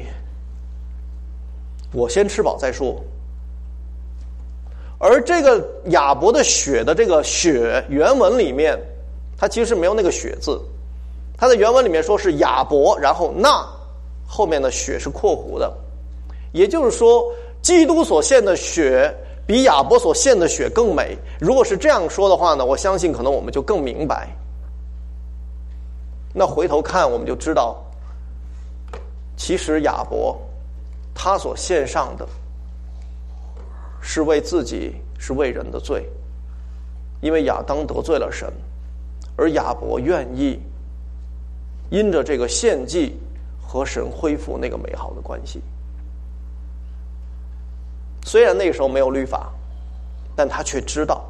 我先吃饱再说。而这个亚伯的血的这个血，原文里面它其实没有那个血字，它在原文里面说是亚伯，然后那后面的血是括弧的，也就是说基督所献的血比亚伯所献的血更美。如果是这样说的话呢，我相信可能我们就更明白。那回头看我们就知道，其实亚伯他所献上的是为自己，是为人的罪，因为亚当得罪了神，而亚伯愿意因着这个献祭和神恢复那个美好的关系。虽然那个时候没有律法，但他却知道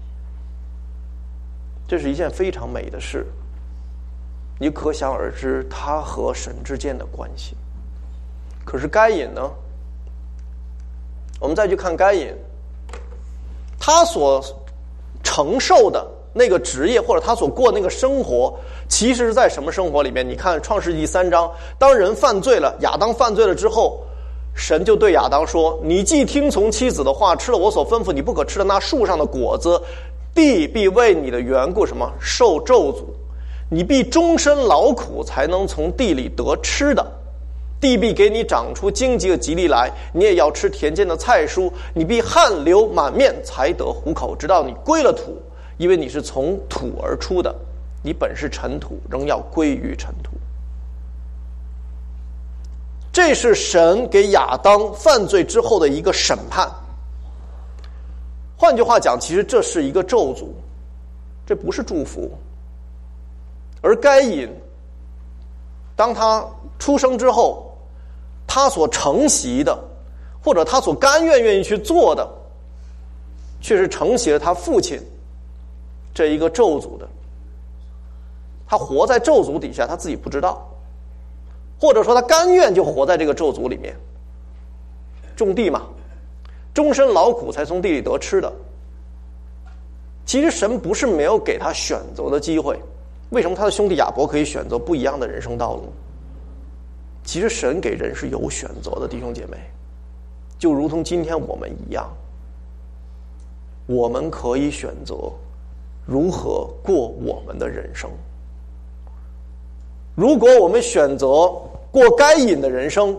这是一件非常美的事。你可想而知他和神之间的关系。可是该隐呢， 我们再去看该隐，他所承受的那个职业，或者他所过的那个生活，其实是在什么生活里面？你看创世纪三章，当人犯罪了，亚当犯罪了之后，神就对亚当说，你既听从妻子的话，吃了我所吩咐你不可吃的那树上的果子，地必为你的缘故什么受咒诅，你必终身劳苦才能从地里得吃的，地必给你长出荆棘和蒺藜来，你也要吃田间的菜蔬，你必汗流满面才得糊口，直到你归了土，因为你是从土而出的，你本是尘土，仍要归于尘土。这是神给亚当犯罪之后的一个审判。换句话讲，其实这是一个咒诅，这不是祝福。而该隐当他出生之后，他所承袭的，或者他所甘愿愿意去做的，却是承袭了他父亲这一个咒诅的。他活在咒诅底下，他自己不知道，或者说他甘愿就活在这个咒诅里面。种地嘛，终身劳苦才从地里得吃的。其实神不是没有给他选择的机会，为什么他的兄弟亚伯可以选择不一样的人生道路？其实神给人是有选择的，弟兄姐妹，就如同今天我们一样，我们可以选择如何过我们的人生。如果我们选择过该隐的人生，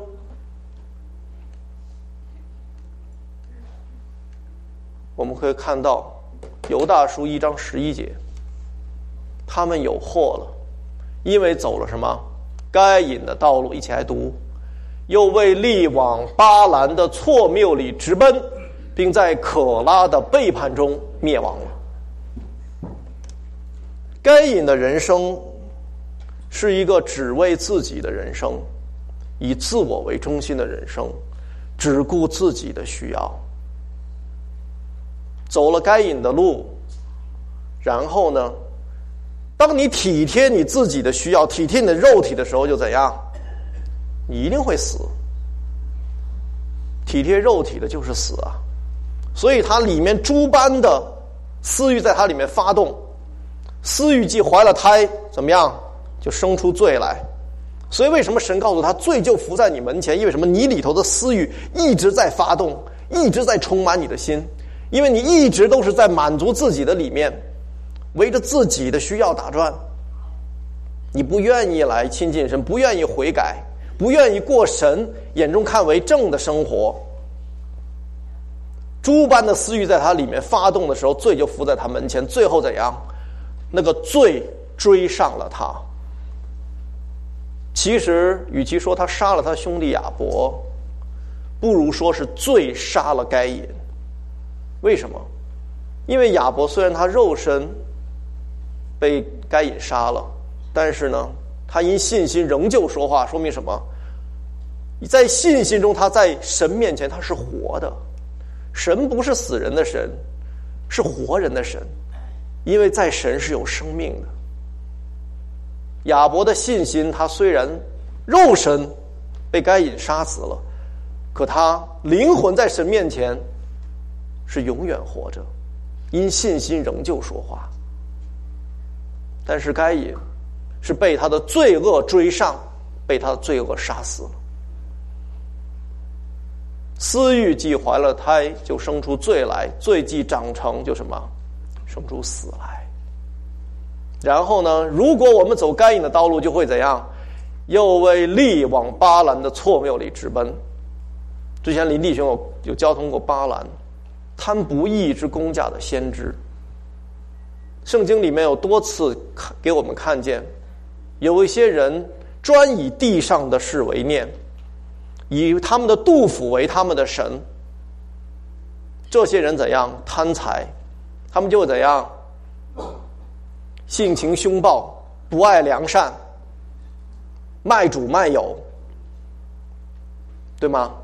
我们可以看到犹大书一章十一节，他们有祸了，因为走了什么该隐的道路。一起来读，又为力往巴兰的错谬里直奔，并在可拉的背叛中灭亡了。该隐的人生是一个只为自己的人生，以自我为中心的人生，只顾自己的需要，走了该隐的路。然后呢，当你体贴你自己的需要，体贴你的肉体的时候，就怎样？你一定会死。体贴肉体的就是死啊！所以它里面诸般的私欲在它里面发动，私欲既怀了胎，怎么样？就生出罪来。所以为什么神告诉他罪就伏在你门前？因为什么？你里头的私欲一直在发动，一直在充满你的心，因为你一直都是在满足自己的里面，围着自己的需要打转。你不愿意来亲近神，不愿意悔改，不愿意过神眼中看为正的生活，诸般的私欲在他里面发动的时候，罪就伏在他门前。最后怎样？那个罪追上了他。其实与其说他杀了他兄弟亚伯，不如说是罪杀了该隐。为什么？因为亚伯虽然他肉身被该隐杀了，但是呢，他因信心仍旧说话，说明什么？在信心中，他在神面前他是活的。神不是死人的神，是活人的神，因为在神是有生命的。亚伯的信心，他虽然肉身被该隐杀死了，可他灵魂在神面前是永远活着，因信心仍旧说话。但是该隐是被他的罪恶追上，被他的罪恶杀死了。私欲既怀了胎，就生出罪来；罪既长成，就什么？生出死来。然后呢，如果我们走该隐的道路，就会怎样？又为力往巴兰的错谬里直奔。之前林弟兄有有交通过巴兰，贪不义之公价的先知。圣经里面有多次给我们看见，有一些人专以地上的事为念，以他们的肚腹为他们的神。这些人怎样？贪财，他们就会怎样？性情凶暴，不爱良善，卖主卖友，对吗？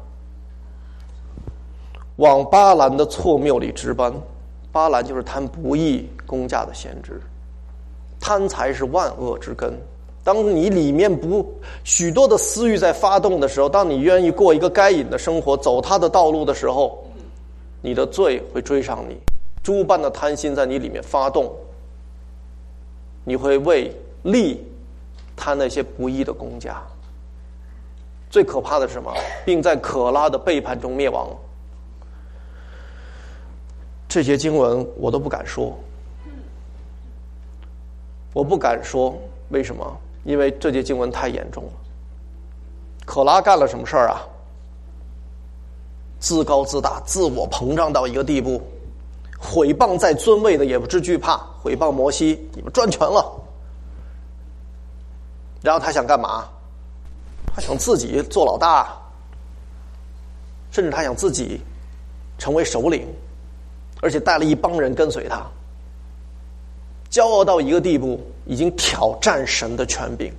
往巴兰的错谬里直奔。巴兰就是贪不义公价的先知。贪财是万恶之根。当你里面不许多的私欲在发动的时候，当你愿意过一个该隐的生活，走他的道路的时候， 你的罪会追上你，诸般的贪心在你里面发动，你会为利贪那些不义的公家。最可怕的是什么？并在可拉的背叛中灭亡。这节经文我都不敢说，我不敢说，为什么？因为这节经文太严重了。可拉干了什么事儿啊？自高自大，自我膨胀到一个地步，毁谤在尊位的也不知惧怕，毁谤摩西，你们专权了。然后他想干嘛？他想自己做老大，甚至他想自己成为首领，而且带了一帮人跟随他，骄傲到一个地步，已经挑战神的权柄，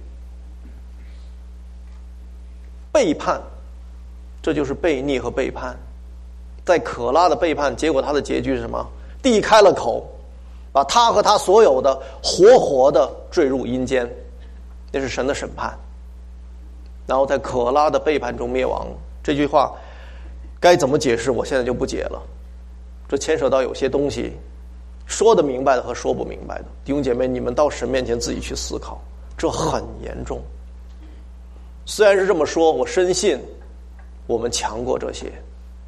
背叛，这就是悖逆和背叛。在可拉的背叛，结果他的结局是什么？地开了口，把他和他所有的活活的坠入阴间，那是神的审判。然后在可拉的背叛中灭亡。这句话该怎么解释，我现在就不解了。这牵扯到有些东西，说得明白的和说不明白的。弟兄姐妹，你们到神面前自己去思考，这很严重。虽然是这么说，我深信我们强过这些。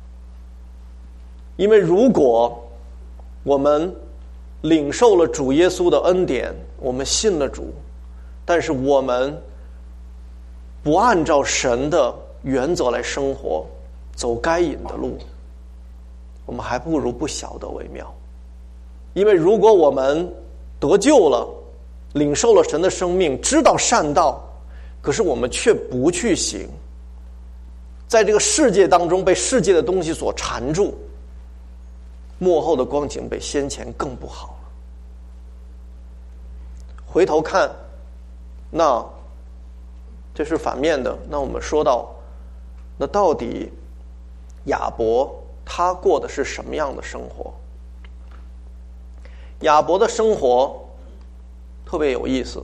因为如果我们领受了主耶稣的恩典，我们信了主，但是我们不按照神的原则来生活，走该隐的路，我们还不如不晓得为妙。因为如果我们得救了，领受了神的生命，知道善道，可是我们却不去行，在这个世界当中被世界的东西所缠住，末后的光景比先前更不好了。回头看，那这是反面的。那我们说到，那到底亚伯他过的是什么样的生活？亚伯的生活特别有意思，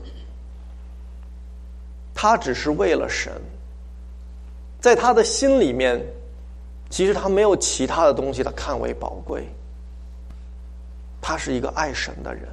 他只是为了神，在他的心里面，其实他没有其他的东西他看为宝贵，他是一个爱神的人。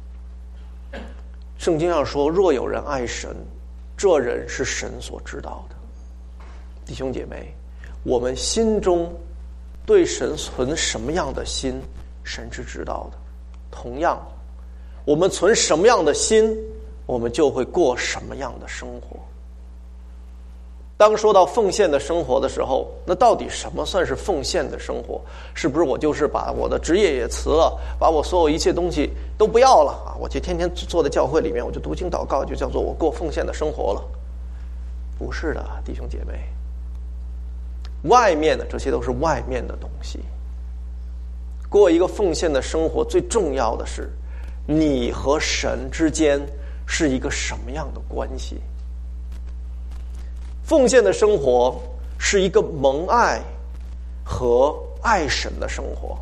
圣经上说，若有人爱神，这人是神所知道的。弟兄姐妹，我们心中对神存什么样的心，神是知道的。同样，我们存什么样的心，我们就会过什么样的生活。当说到奉献的生活的时候，那到底什么算是奉献的生活？是不是我就是把我的职业也辞了，把我所有一切东西都不要了啊？我就天天坐在教会里面，我就读经祷告，就叫做我过奉献的生活了？不是的，弟兄姐妹，外面的这些都是外面的东西。过一个奉献的生活，最重要的是你和神之间是一个什么样的关系。奉献的生活是一个蒙爱和爱神的生活。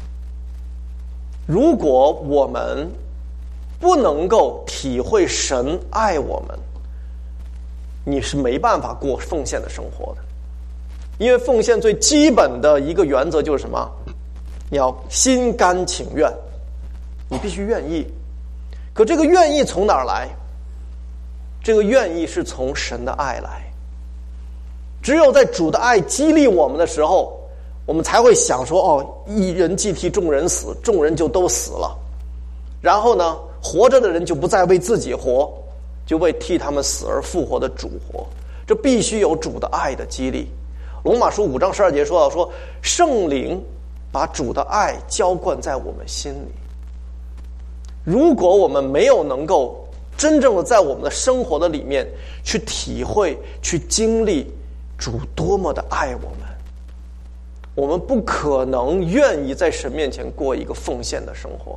如果我们不能够体会神爱我们，你是没办法过奉献的生活的。因为奉献最基本的一个原则就是什么？你要心甘情愿，你必须愿意。可这个愿意从哪儿来？这个愿意是从神的爱来。只有在主的爱激励我们的时候，我们才会想说，哦，一人既替众人死，众人就都死了。然后呢，活着的人就不再为自己活，就为替他们死而复活的主活。这必须有主的爱的激励。罗马书五章十二节说到说，圣灵把主的爱浇灌在我们心里。如果我们没有能够真正的在我们的生活的里面去体会、去经历主多么的爱我们，我们不可能愿意在神面前过一个奉献的生活。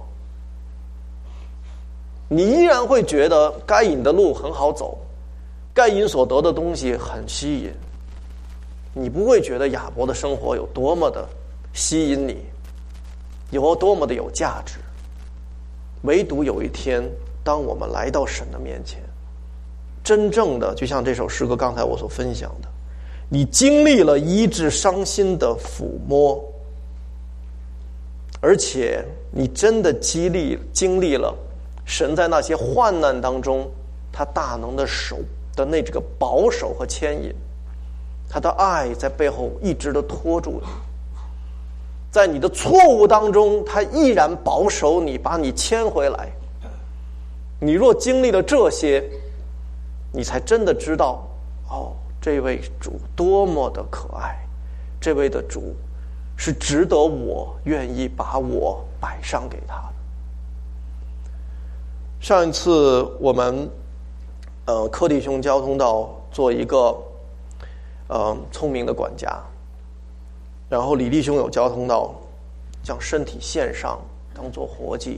你依然会觉得该隐的路很好走，该隐所得的东西很吸引，你不会觉得亚伯的生活有多么的吸引你，有多么的有价值。唯独有一天，当我们来到神的面前，真正的就像这首诗歌刚才我所分享的，你经历了医治伤心的抚摸， 而且你真的经历经历了神在那些患难当中他大能的手的那这个保守和牵引，他的爱在背后一直的拖住你，在你的错误当中他依然保守你，把你牵回来。你若经历了这些，你才真的知道，哦，这位主多么的可爱，这位的主是值得我愿意把我摆上给他的。上一次我们呃柯弟兄交通到做一个呃聪明的管家，然后李弟兄有交通到将身体献上当做活祭。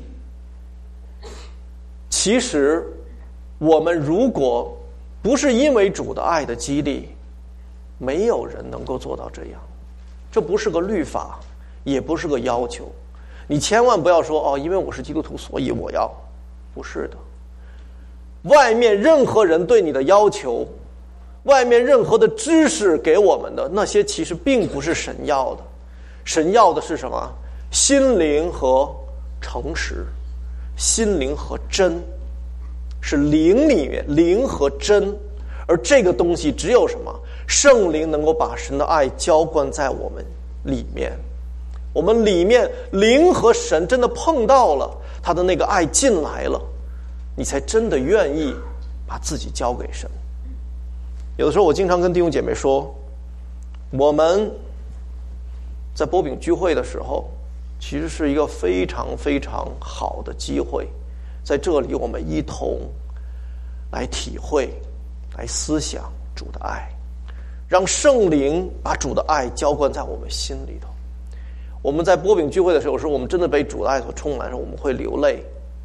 其实我们如果不是因为主的爱的激励，没有人能够做到这样。这不是个律法，也不是个要求。你千万不要说哦，因为我是基督徒所以我要，不是的。外面任何人对你的要求，外面任何的知识给我们的那些，其实并不是神要的。神要的是什么？心灵和诚实，心灵和真，是灵里面灵和真。而这个东西只有什么？圣灵能够把神的爱浇灌在我们里面，我们里面灵和神真的碰到了，他的那个爱进来了，你才真的愿意把自己交给神。有的时候我经常跟弟兄姐妹说，我们在波饼聚会的时候其实是一个非常非常好的机会，在这里我们一同来体会，来思想主的爱，让圣灵把主的爱浇灌在我们心里头。我们在波饼聚会的时候，有时候我们真的被主的爱所充满的时候，我们会流泪。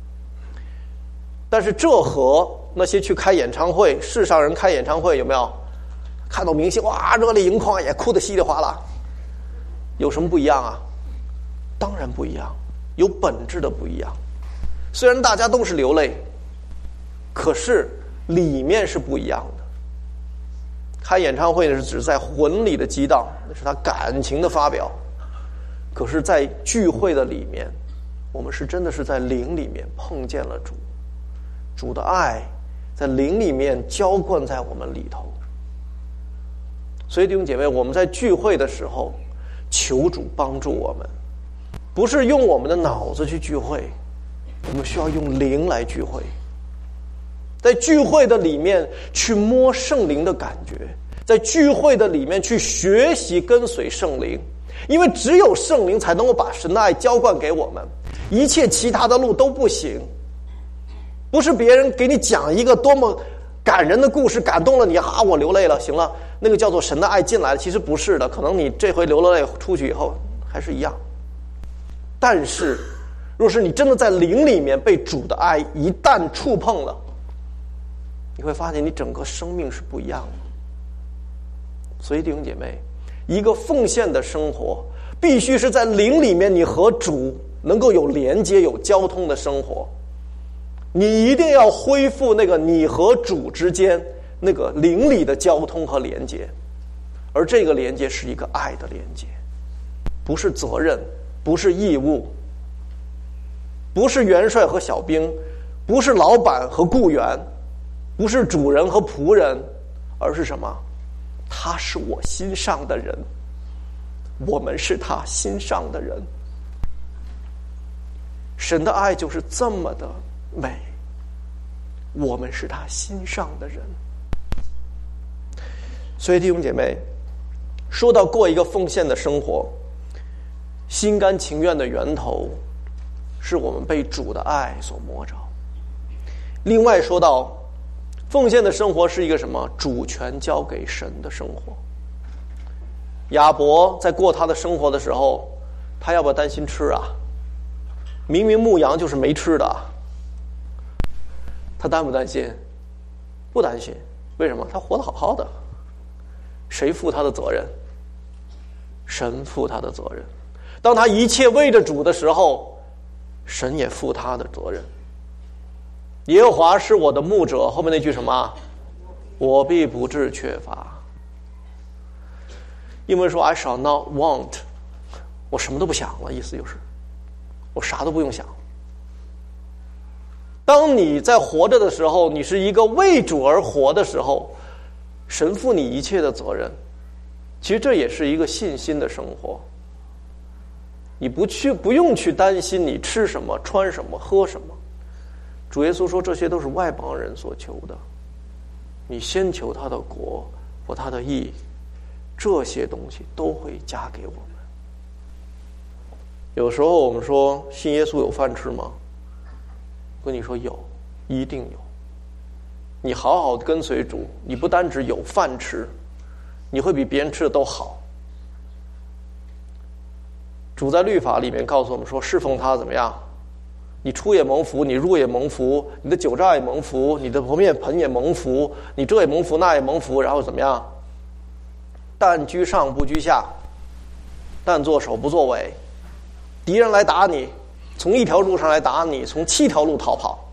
但是这和那些去开演唱会，世上人开演唱会有没有看到明星哇热泪盈眶也哭得稀里哗啦，有什么不一样啊？当然不一样，有本质的不一样。虽然大家都是流泪，可是里面是不一样的。开演唱会是指在魂里的激荡，那是他感情的发表。可是在聚会的里面，我们是真的是在灵里面碰见了主，主的爱在灵里面浇灌在我们里头。所以弟兄姐妹，我们在聚会的时候求主帮助我们，不是用我们的脑子去聚会，我们需要用灵来聚会，在聚会的里面去摸圣灵的感觉，在聚会的里面去学习跟随圣灵，因为只有圣灵才能够把神的爱浇灌给我们，一切其他的路都不行。不是别人给你讲一个多么感人的故事感动了你啊，我流泪了，行了，那个叫做神的爱进来了，其实不是的，可能你这回流了泪出去以后还是一样。但是若是你真的在灵里面被主的爱一旦触碰了，你会发现你整个生命是不一样的。所以弟兄姐妹，一个奉献的生活必须是在灵里面，你和主能够有连接有交通的生活。你一定要恢复那个你和主之间那个灵里的交通和连接，而这个连接是一个爱的连接，不是责任，不是义务，不是元帅和小兵，不是老板和雇员，不是主人和仆人，而是什么？他是我心上的人，我们是他心上的人。神的爱就是这么的美，我们是他心上的人。所以弟兄姐妹，说到过一个奉献的生活，心甘情愿的源头是我们被主的爱所摸着。另外说到奉献的生活是一个什么？主权交给神的生活。亚伯在过他的生活的时候，他要不要担心吃啊？明明牧羊就是没吃的，他担不担心？不担心。为什么？他活得好好的。谁负他的责任？神负他的责任。当他一切为着主的时候，神也负他的责任。耶和华是我的牧者，后面那句什么？我必不致缺乏。英文说 I shall not want， 我什么都不想了，意思就是我啥都不用想。当你在活着的时候，你是一个为主而活的时候，神负你一切的责任。其实这也是一个信心的生活。你不去不用去担心你吃什么穿什么喝什么，主耶稣说这些都是外邦人所求的，你先求他的国和他的义，这些东西都会加给我们。有时候我们说信耶稣有饭吃吗？跟你说有，一定有。你好好跟随主，你不单只有饭吃，你会比别人吃的都好。主在律法里面告诉我们说，侍奉他怎么样？你出也蒙福，你入也蒙福，你的酒榨也蒙福，你的薄面盆也蒙福，你这也蒙福那也蒙福，然后怎么样？但居上不居下，但作首不作尾。敌人来打你，从一条路上来打你，从七条路逃跑。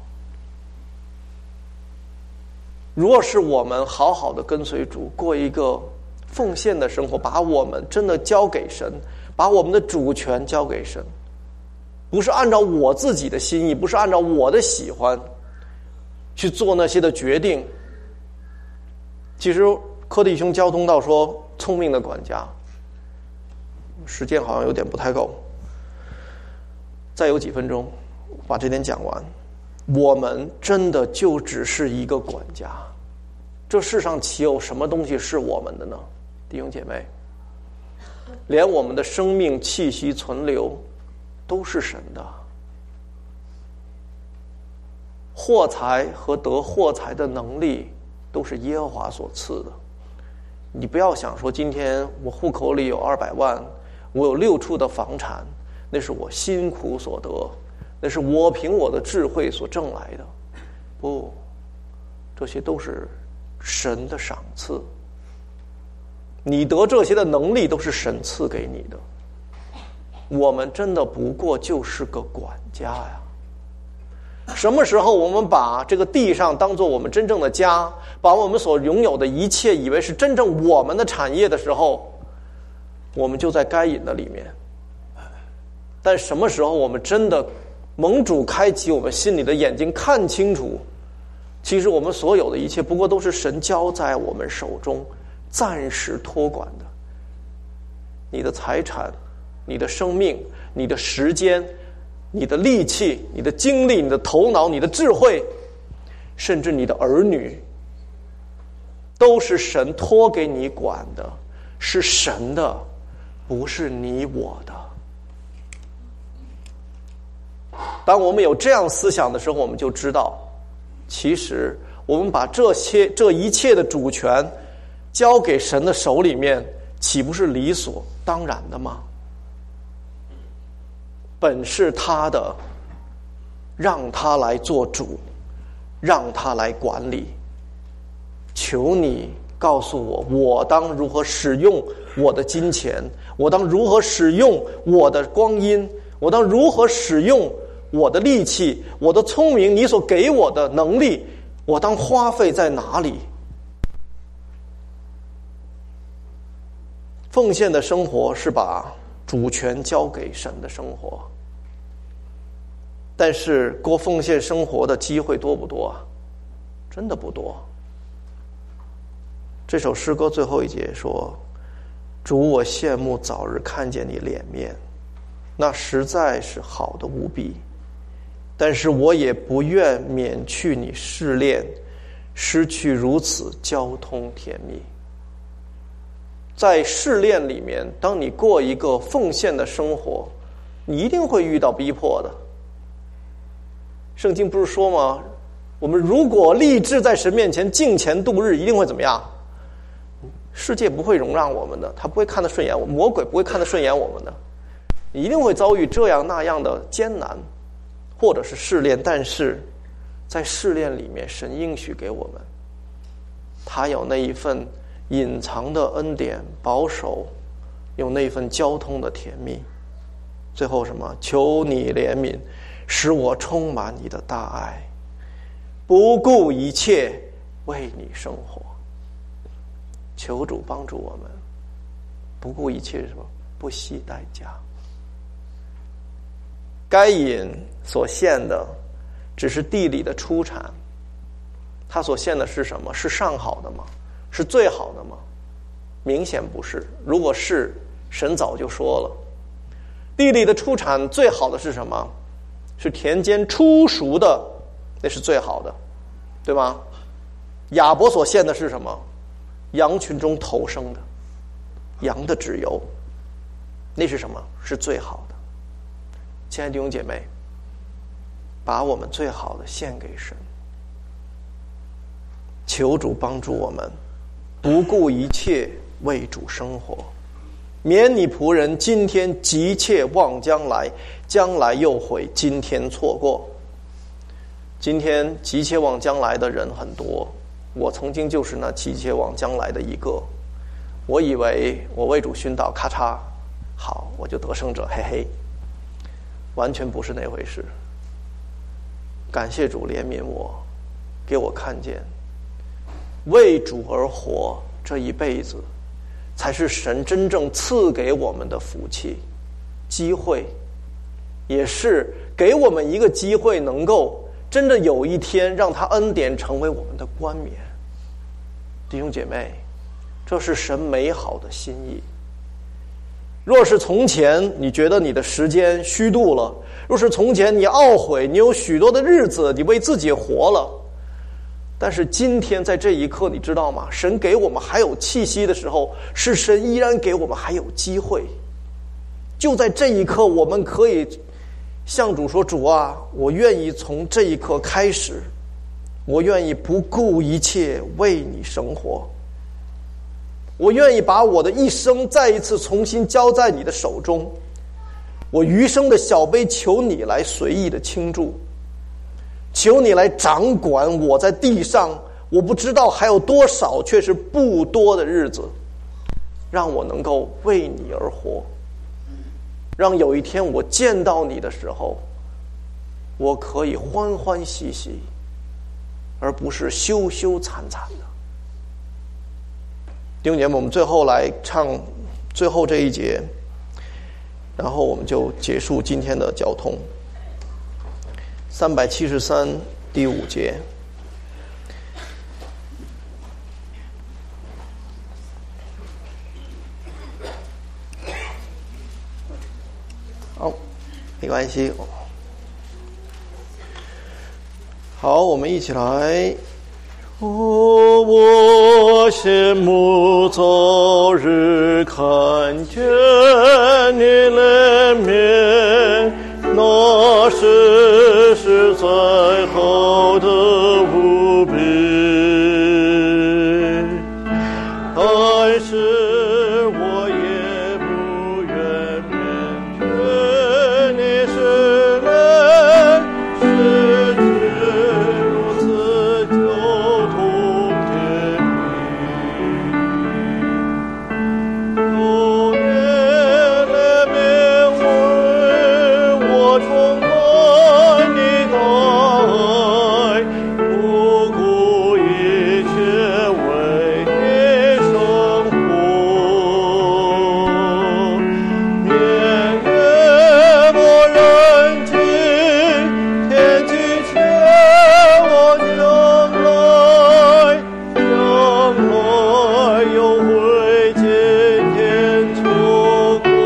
若是我们好好的跟随主，过一个奉献的生活，把我们真的交给神，把我们的主权交给神，不是按照我自己的心意，不是按照我的喜欢去做那些的决定。其实柯弟兄交通到说，聪明的管家，时间好像有点不太够，再有几分钟把这点讲完。我们真的就只是一个管家，这世上岂有什么东西是我们的呢？弟兄姐妹，连我们的生命气息存留都是神的，获财和得获财的能力都是耶和华所赐的。你不要想说今天我户口里有二百万，我有六处的房产，那是我辛苦所得，那是我凭我的智慧所挣来的。不，这些都是神的赏赐。你得这些的能力都是神赐给你的。我们真的不过就是个管家呀。什么时候我们把这个地上当作我们真正的家，把我们所拥有的一切以为是真正我们的产业的时候，我们就在该隐的里面。但什么时候我们真的蒙主开启我们心里的眼睛，看清楚其实我们所有的一切不过都是神交在我们手中暂时托管的。你的财产，你的生命，你的时间，你的力气，你的精力，你的头脑，你的智慧，甚至你的儿女，都是神托给你管的，是神的，不是你我的。当我们有这样思想的时候，我们就知道其实我们把这些这一切的主权交给神的手里面，岂不是理所当然的吗？本是他的，让他来做主，让他来管理。求你告诉我，我当如何使用我的金钱，我当如何使用我的光阴，我当如何使用我的力气，我的聪明，你所给我的能力，我当花费在哪里？奉献的生活是把主权交给神的生活，但是过奉献生活的机会多不多啊？真的不多。这首诗歌最后一节说，主，我羡慕早日看见你脸面，那实在是好的无比，但是我也不愿免去你试炼，失去如此交通甜蜜。在试炼里面，当你过一个奉献的生活，你一定会遇到逼迫的。圣经不是说吗？我们如果立志在神面前敬虔度日，一定会怎么样？世界不会容让我们的，他不会看得顺眼我们，魔鬼不会看得顺眼我们的，你一定会遭遇这样那样的艰难或者是试炼。但是在试炼里面，神应许给我们，他有那一份隐藏的恩典保守，有那份交通的甜蜜。最后什么？求你怜悯，使我充满你的大爱，不顾一切为你生活。求主帮助我们，不顾一切是什么？不惜代价。 该隐所献的只是地里的出产，他所献的是什么？是上好的吗？是最好的吗？明显不是。如果是，神早就说了，地里的出产最好的是什么？是田间初熟的，那是最好的，对吗？亚伯所献的是什么？羊群中头生的，羊的脂油，那是什么？是最好的。亲爱的弟兄姐妹，把我们最好的献给神，求主帮助我们不顾一切为主生活，免你仆人今天急切望将来，将来又悔今天错过。今天急切望将来的人很多，我曾经就是那急切望将来的一个。我以为我为主殉道，咔嚓，好，我就得胜者，嘿嘿，完全不是那回事。感谢主怜悯我，给我看见为主而活这一辈子才是神真正赐给我们的福气机会，也是给我们一个机会，能够真的有一天让他恩典成为我们的冠冕。弟兄姐妹，这是神美好的心意。若是从前你觉得你的时间虚度了，若是从前你懊悔，你有许多的日子你为自己活了，但是今天在这一刻，你知道吗？神给我们还有气息的时候，是神依然给我们还有机会。就在这一刻，我们可以向主说，主啊，我愿意从这一刻开始，我愿意不顾一切为你生活，我愿意把我的一生再一次重新交在你的手中，我余生的小杯求你来随意的倾注，求你来掌管我在地上我不知道还有多少却是不多的日子，让我能够为你而活，让有一天我见到你的时候，我可以欢欢喜喜，而不是羞羞惨惨的。弟兄姐妹，我们最后来唱最后这一节，然后我们就结束今天的交通。三百七十三第五节，好，没关系。好，我们一起来。哦，我羡慕早日看见你的面，那是是最后的无比。但是我也不愿面对你是人，失去如此久痛甜蜜。多年的面为我充满你的爱，不顾一切为你生活，年月不忍尽，天际却我将来，将来又会渐渐错过，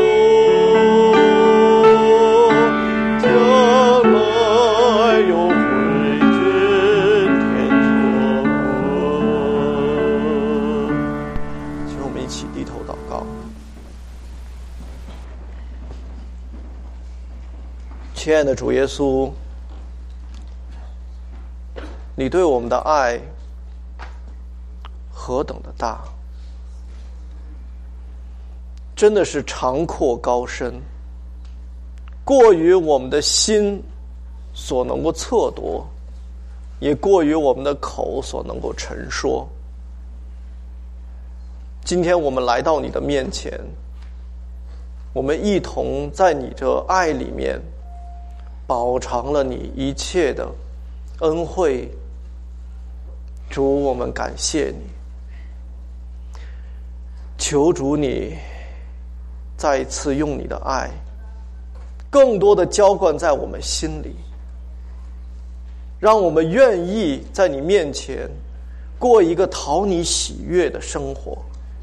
将来又会渐渐错过。请我们一起低头祷告。亲爱的主耶稣，你对我们的爱何等的大，真的是长阔高深，过于我们的心所能够测度，也过于我们的口所能够陈说。今天我们来到你的面前，我们一同在你这爱里面饱尝了你一切的恩惠。主，我们感谢你，求主你再一次用你的爱更多的浇灌在我们心里，让我们愿意在你面前过一个讨你喜悦的生活。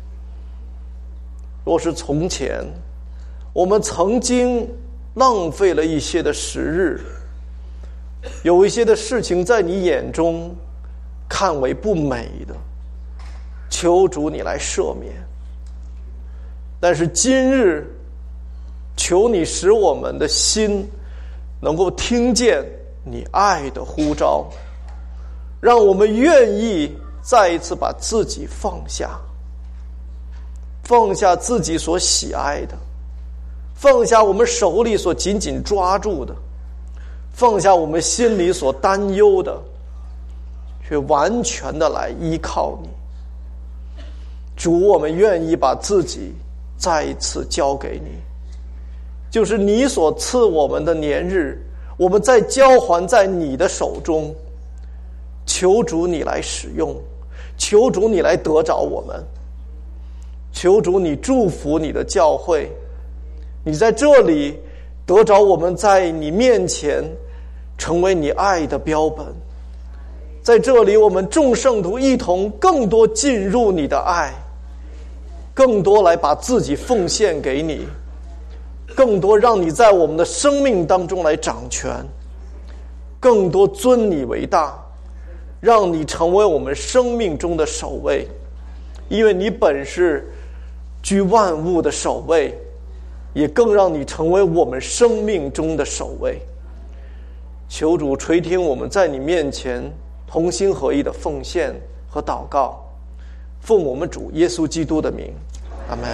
若是从前我们曾经浪费了一些的时日，有一些的事情在你眼中看为不美的，求主你来赦免。但是今日求你使我们的心能够听见你爱的呼召，让我们愿意再一次把自己放下，放下自己所喜爱的，放下我们手里所紧紧抓住的，放下我们心里所担忧的，却完全的来依靠你。主，我们愿意把自己再一次交给你，就是你所赐我们的年日，我们再交还在你的手中。求主你来使用，求主你来得着我们，求主你祝福你的教会，你在这里得着我们在你面前成为你爱的标本。在这里我们众圣徒一同更多进入你的爱，更多来把自己奉献给你，更多让你在我们的生命当中来掌权，更多尊你为大，让你成为我们生命中的首位，因为你本是居万物的首位，也更让你成为我们生命中的首位。求主垂听我们在你面前同心合一的奉献和祷告，奉我们主耶稣基督的名，阿们。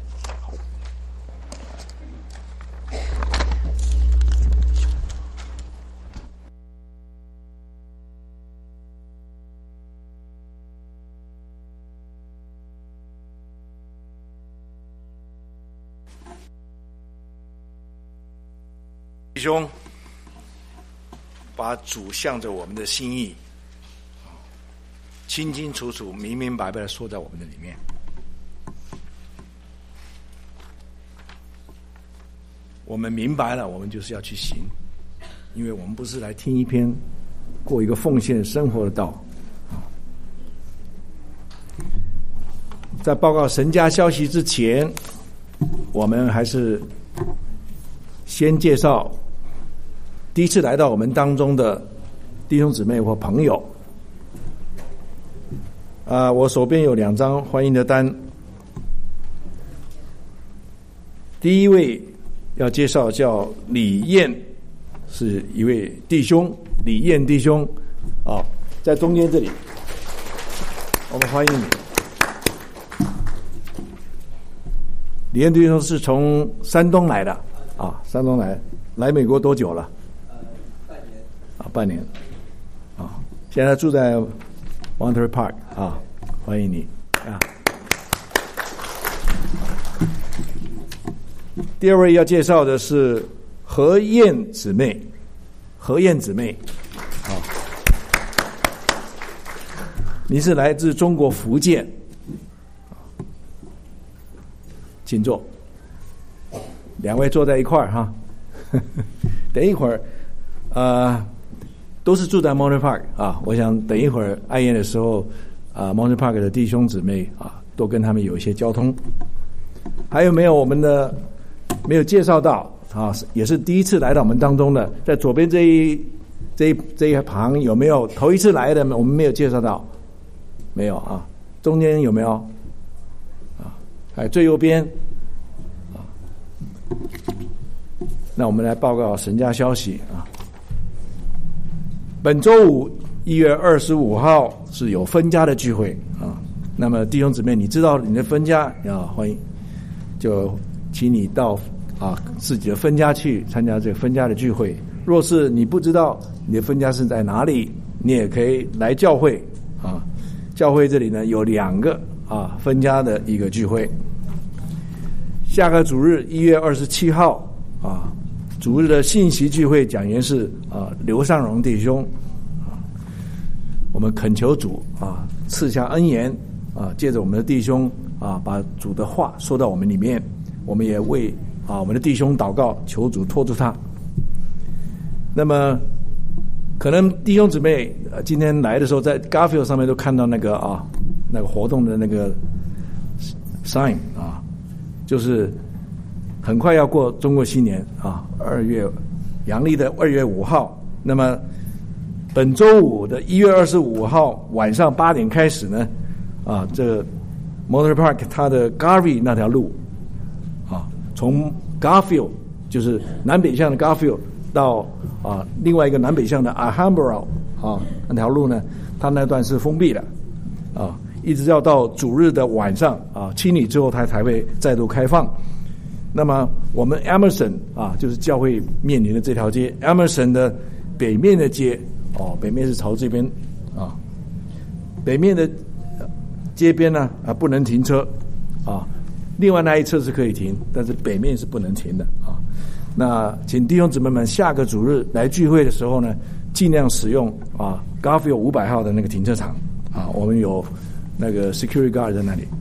弟兄，把主向着我们的心意清清楚楚明明白白的说在我们的里面。我们明白了，我们就是要去行，因为我们不是来听一篇过一个奉献生活的道。在报告神家消息之前，我们还是先介绍第一次来到我们当中的弟兄姊妹或朋友。啊、呃，我手边有两张欢迎的单。第一位要介绍叫李燕，是一位弟兄，李燕弟兄，啊、哦，在中间这里，我们欢迎你。李燕弟兄是从山东来的，啊，山东来，来美国多久了？ 半年。 啊，半年。啊，现在住在 Monterey Park 啊，欢迎你啊。第二位要介绍的是何燕姊妹，何燕姊妹，啊，你是来自中国福建，请坐。两位坐在一块儿哈，等一会儿，呃，都是住在 Monterey Park 啊。我想等一会儿爱宴的时候，啊 ，Monterey Park 的弟兄姊妹啊，都跟他们有一些交通。还有没有我们的没有介绍到啊？也是第一次来到我们当中的，在左边这一这一这一行有没有头一次来的？我们没有介绍到，没有啊？中间有没有？啊，还有最右边。那我们来报告神家消息啊！本周五一月二十五号是有分家的聚会啊。那么弟兄姊妹，你知道你的分家啊，欢迎，就请你到啊自己的分家去参加这个分家的聚会。若是你不知道你的分家是在哪里，你也可以来教会啊。教会这里呢有两个啊分家的一个聚会。下个主日一月二十七号啊。主日的信息聚会讲员是啊刘尚荣弟兄啊，我们恳求主啊赐下恩言啊，借着我们的弟兄啊把主的话说到我们里面，我们也为啊我们的弟兄祷告，求主托住他。那么可能弟兄姊妹呃今天来的时候，在 Garfield 上面都看到那个啊那个活动的那个 sign 啊，就是很快要过中国新年啊，二月阳历的二月五号。那么本周五的一月二十五号晚上八点开始呢，啊，这个 Motor Park 它的 Garvey 那条路啊，从 Garfield 就是南北向的 Garfield 到啊另外一个南北向的 Alhambra 啊那条路呢，它那段是封闭的啊，一直要到主日的晚上啊清理之后，它才会再度开放。那么我们 Emerson 啊，就是教会面临的这条街 ，Emerson 的北面的街哦，北面是朝这边啊，北面的街边呢啊不能停车啊，另外那一侧是可以停，但是北面是不能停的啊。那请弟兄姊妹们下个主日来聚会的时候呢，尽量使用啊 Garfield 五百号的那个停车场啊，我们有那个 security guard 在那里。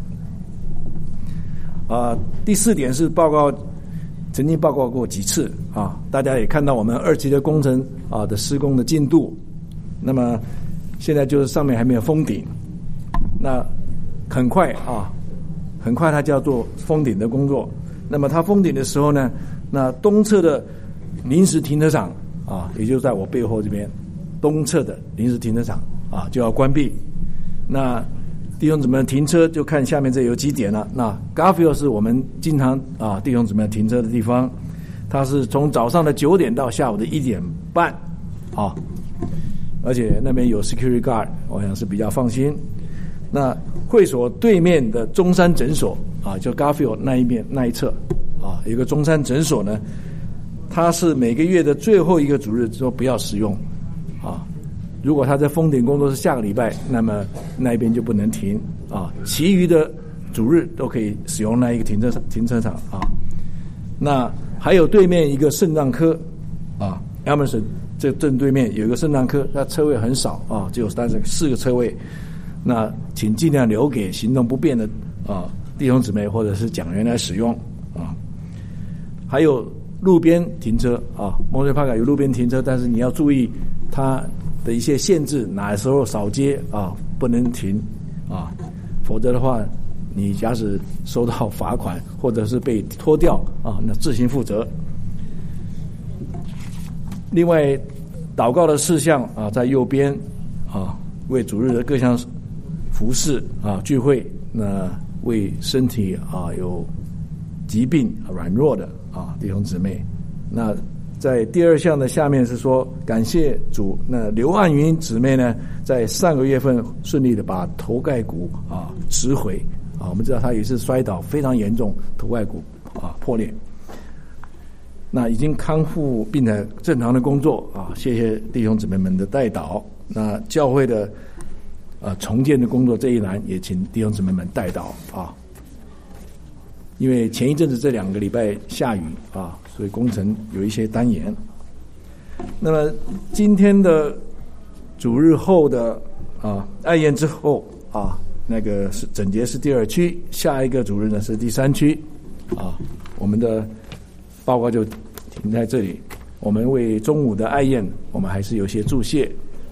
啊，第四点是报告，曾经报告过几次啊，大家也看到我们二期的工程啊的施工的进度。那么现在就是上面还没有封顶，那很快啊，很快它就要做封顶的工作。那么它封顶的时候呢，那东侧的临时停车场啊，也就在我背后这边，东侧的临时停车场啊就要关闭。那弟兄姊妹停车就看下面这有几点了。那 Garfield 是我们经常啊弟兄姊妹停车的地方，它是从早上的九点到下午的一点半啊，而且那边有 security guard， 我想是比较放心。那会所对面的中山诊所啊，就 Garfield 那一面那一侧啊，有一个中山诊所呢，它是每个月的最后一个主日说不要使用啊。如果他在封顶工作是下个礼拜，那么那一边就不能停啊，其余的主日都可以使用那一个停车场停车场啊。那还有对面一个肾脏科啊 ，Emerson 这正对面有一个肾脏科，那车位很少啊，只有三十四个车位。那请尽量留给行动不便的啊弟兄姊妹或者是讲员来使用啊。还有路边停车啊 ，Motor Park 有路边停车，但是你要注意它的一些限制，哪时候扫街啊不能停啊，否则的话，你假使收到罚款或者是被拖掉啊，那自行负责。另外，祷告的事项啊，在右边啊，为主日的各项服事啊聚会，那为身体啊有疾病软弱的啊弟兄姊妹，那。在第二项的下面是说，感谢主，那刘岸云姊妹呢，在上个月份顺利的把头盖骨啊植回啊，我们知道她也是摔倒非常严重，头盖骨啊破裂，那已经康复并且正常的工作啊，谢谢弟兄姊妹们的代祷。那教会的呃重建的工作这一栏也请弟兄姊妹们代祷啊。因为前一阵子这两个礼拜下雨啊，所以工程有一些耽延。那么今天的主日后的啊爱宴之后啊，那个是整节是第二区，下一个主日呢是第三区啊。我们的报告就停在这里。我们为中午的爱宴，我们还是有些祝谢。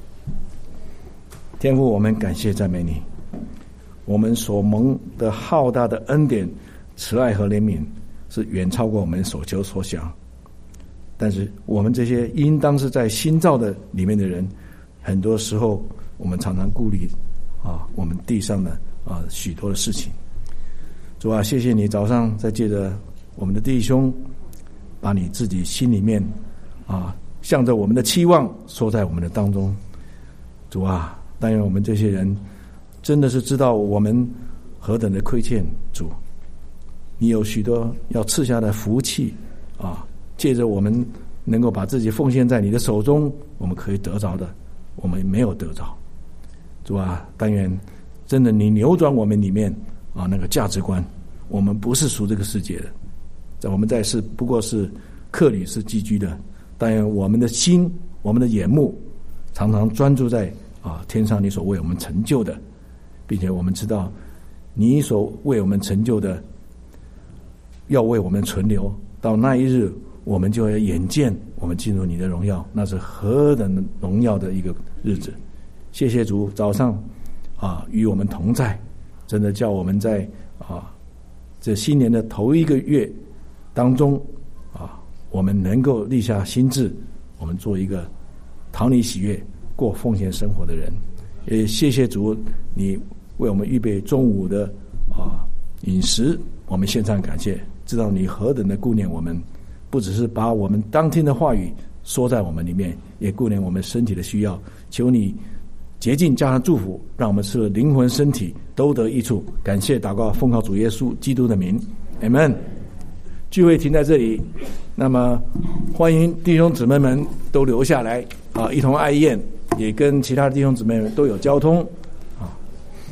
天父，我们感谢赞美你，我们所蒙的浩大的恩典。慈爱和怜悯是远超过我们所求所想，但是我们这些应当是在新造的里面的人，很多时候我们常常顾虑啊，我们地上的啊许多的事情。主啊，谢谢你早上在借着我们的弟兄，把你自己心里面啊向着我们的期望说在我们的当中。主啊，但愿我们这些人真的是知道我们何等的亏欠，主。你有许多要赐下的福气啊，借着我们能够把自己奉献在你的手中，我们可以得着的，我们没有得着。主啊，但愿真的你扭转我们里面啊那个价值观，我们不是属这个世界的，在我们在世不过是客旅是寄居的，但愿我们的心我们的眼目常常专注在啊天上你所为我们成就的，并且我们知道你所为我们成就的要为我们存留到那一日，我们就会眼见我们进入你的荣耀，那是何等荣耀的一个日子！谢谢主，早上啊与我们同在，真的叫我们在啊这新年的头一个月当中啊，我们能够立下心志，我们做一个讨你喜悦、过奉献生活的人。也谢谢主，你为我们预备中午的啊饮食，我们献上感谢，知道你何等的顾念我们，不只是把我们当天的话语说在我们里面，也顾念我们身体的需要。求你洁净加上祝福，让我们吃了灵魂身体都得益处。感谢祷告，奉靠主耶稣基督的名 Amen。 聚会停在这里，那么欢迎弟兄姊妹们都留下来啊，一同爱宴，也跟其他弟兄姊妹们都有交通。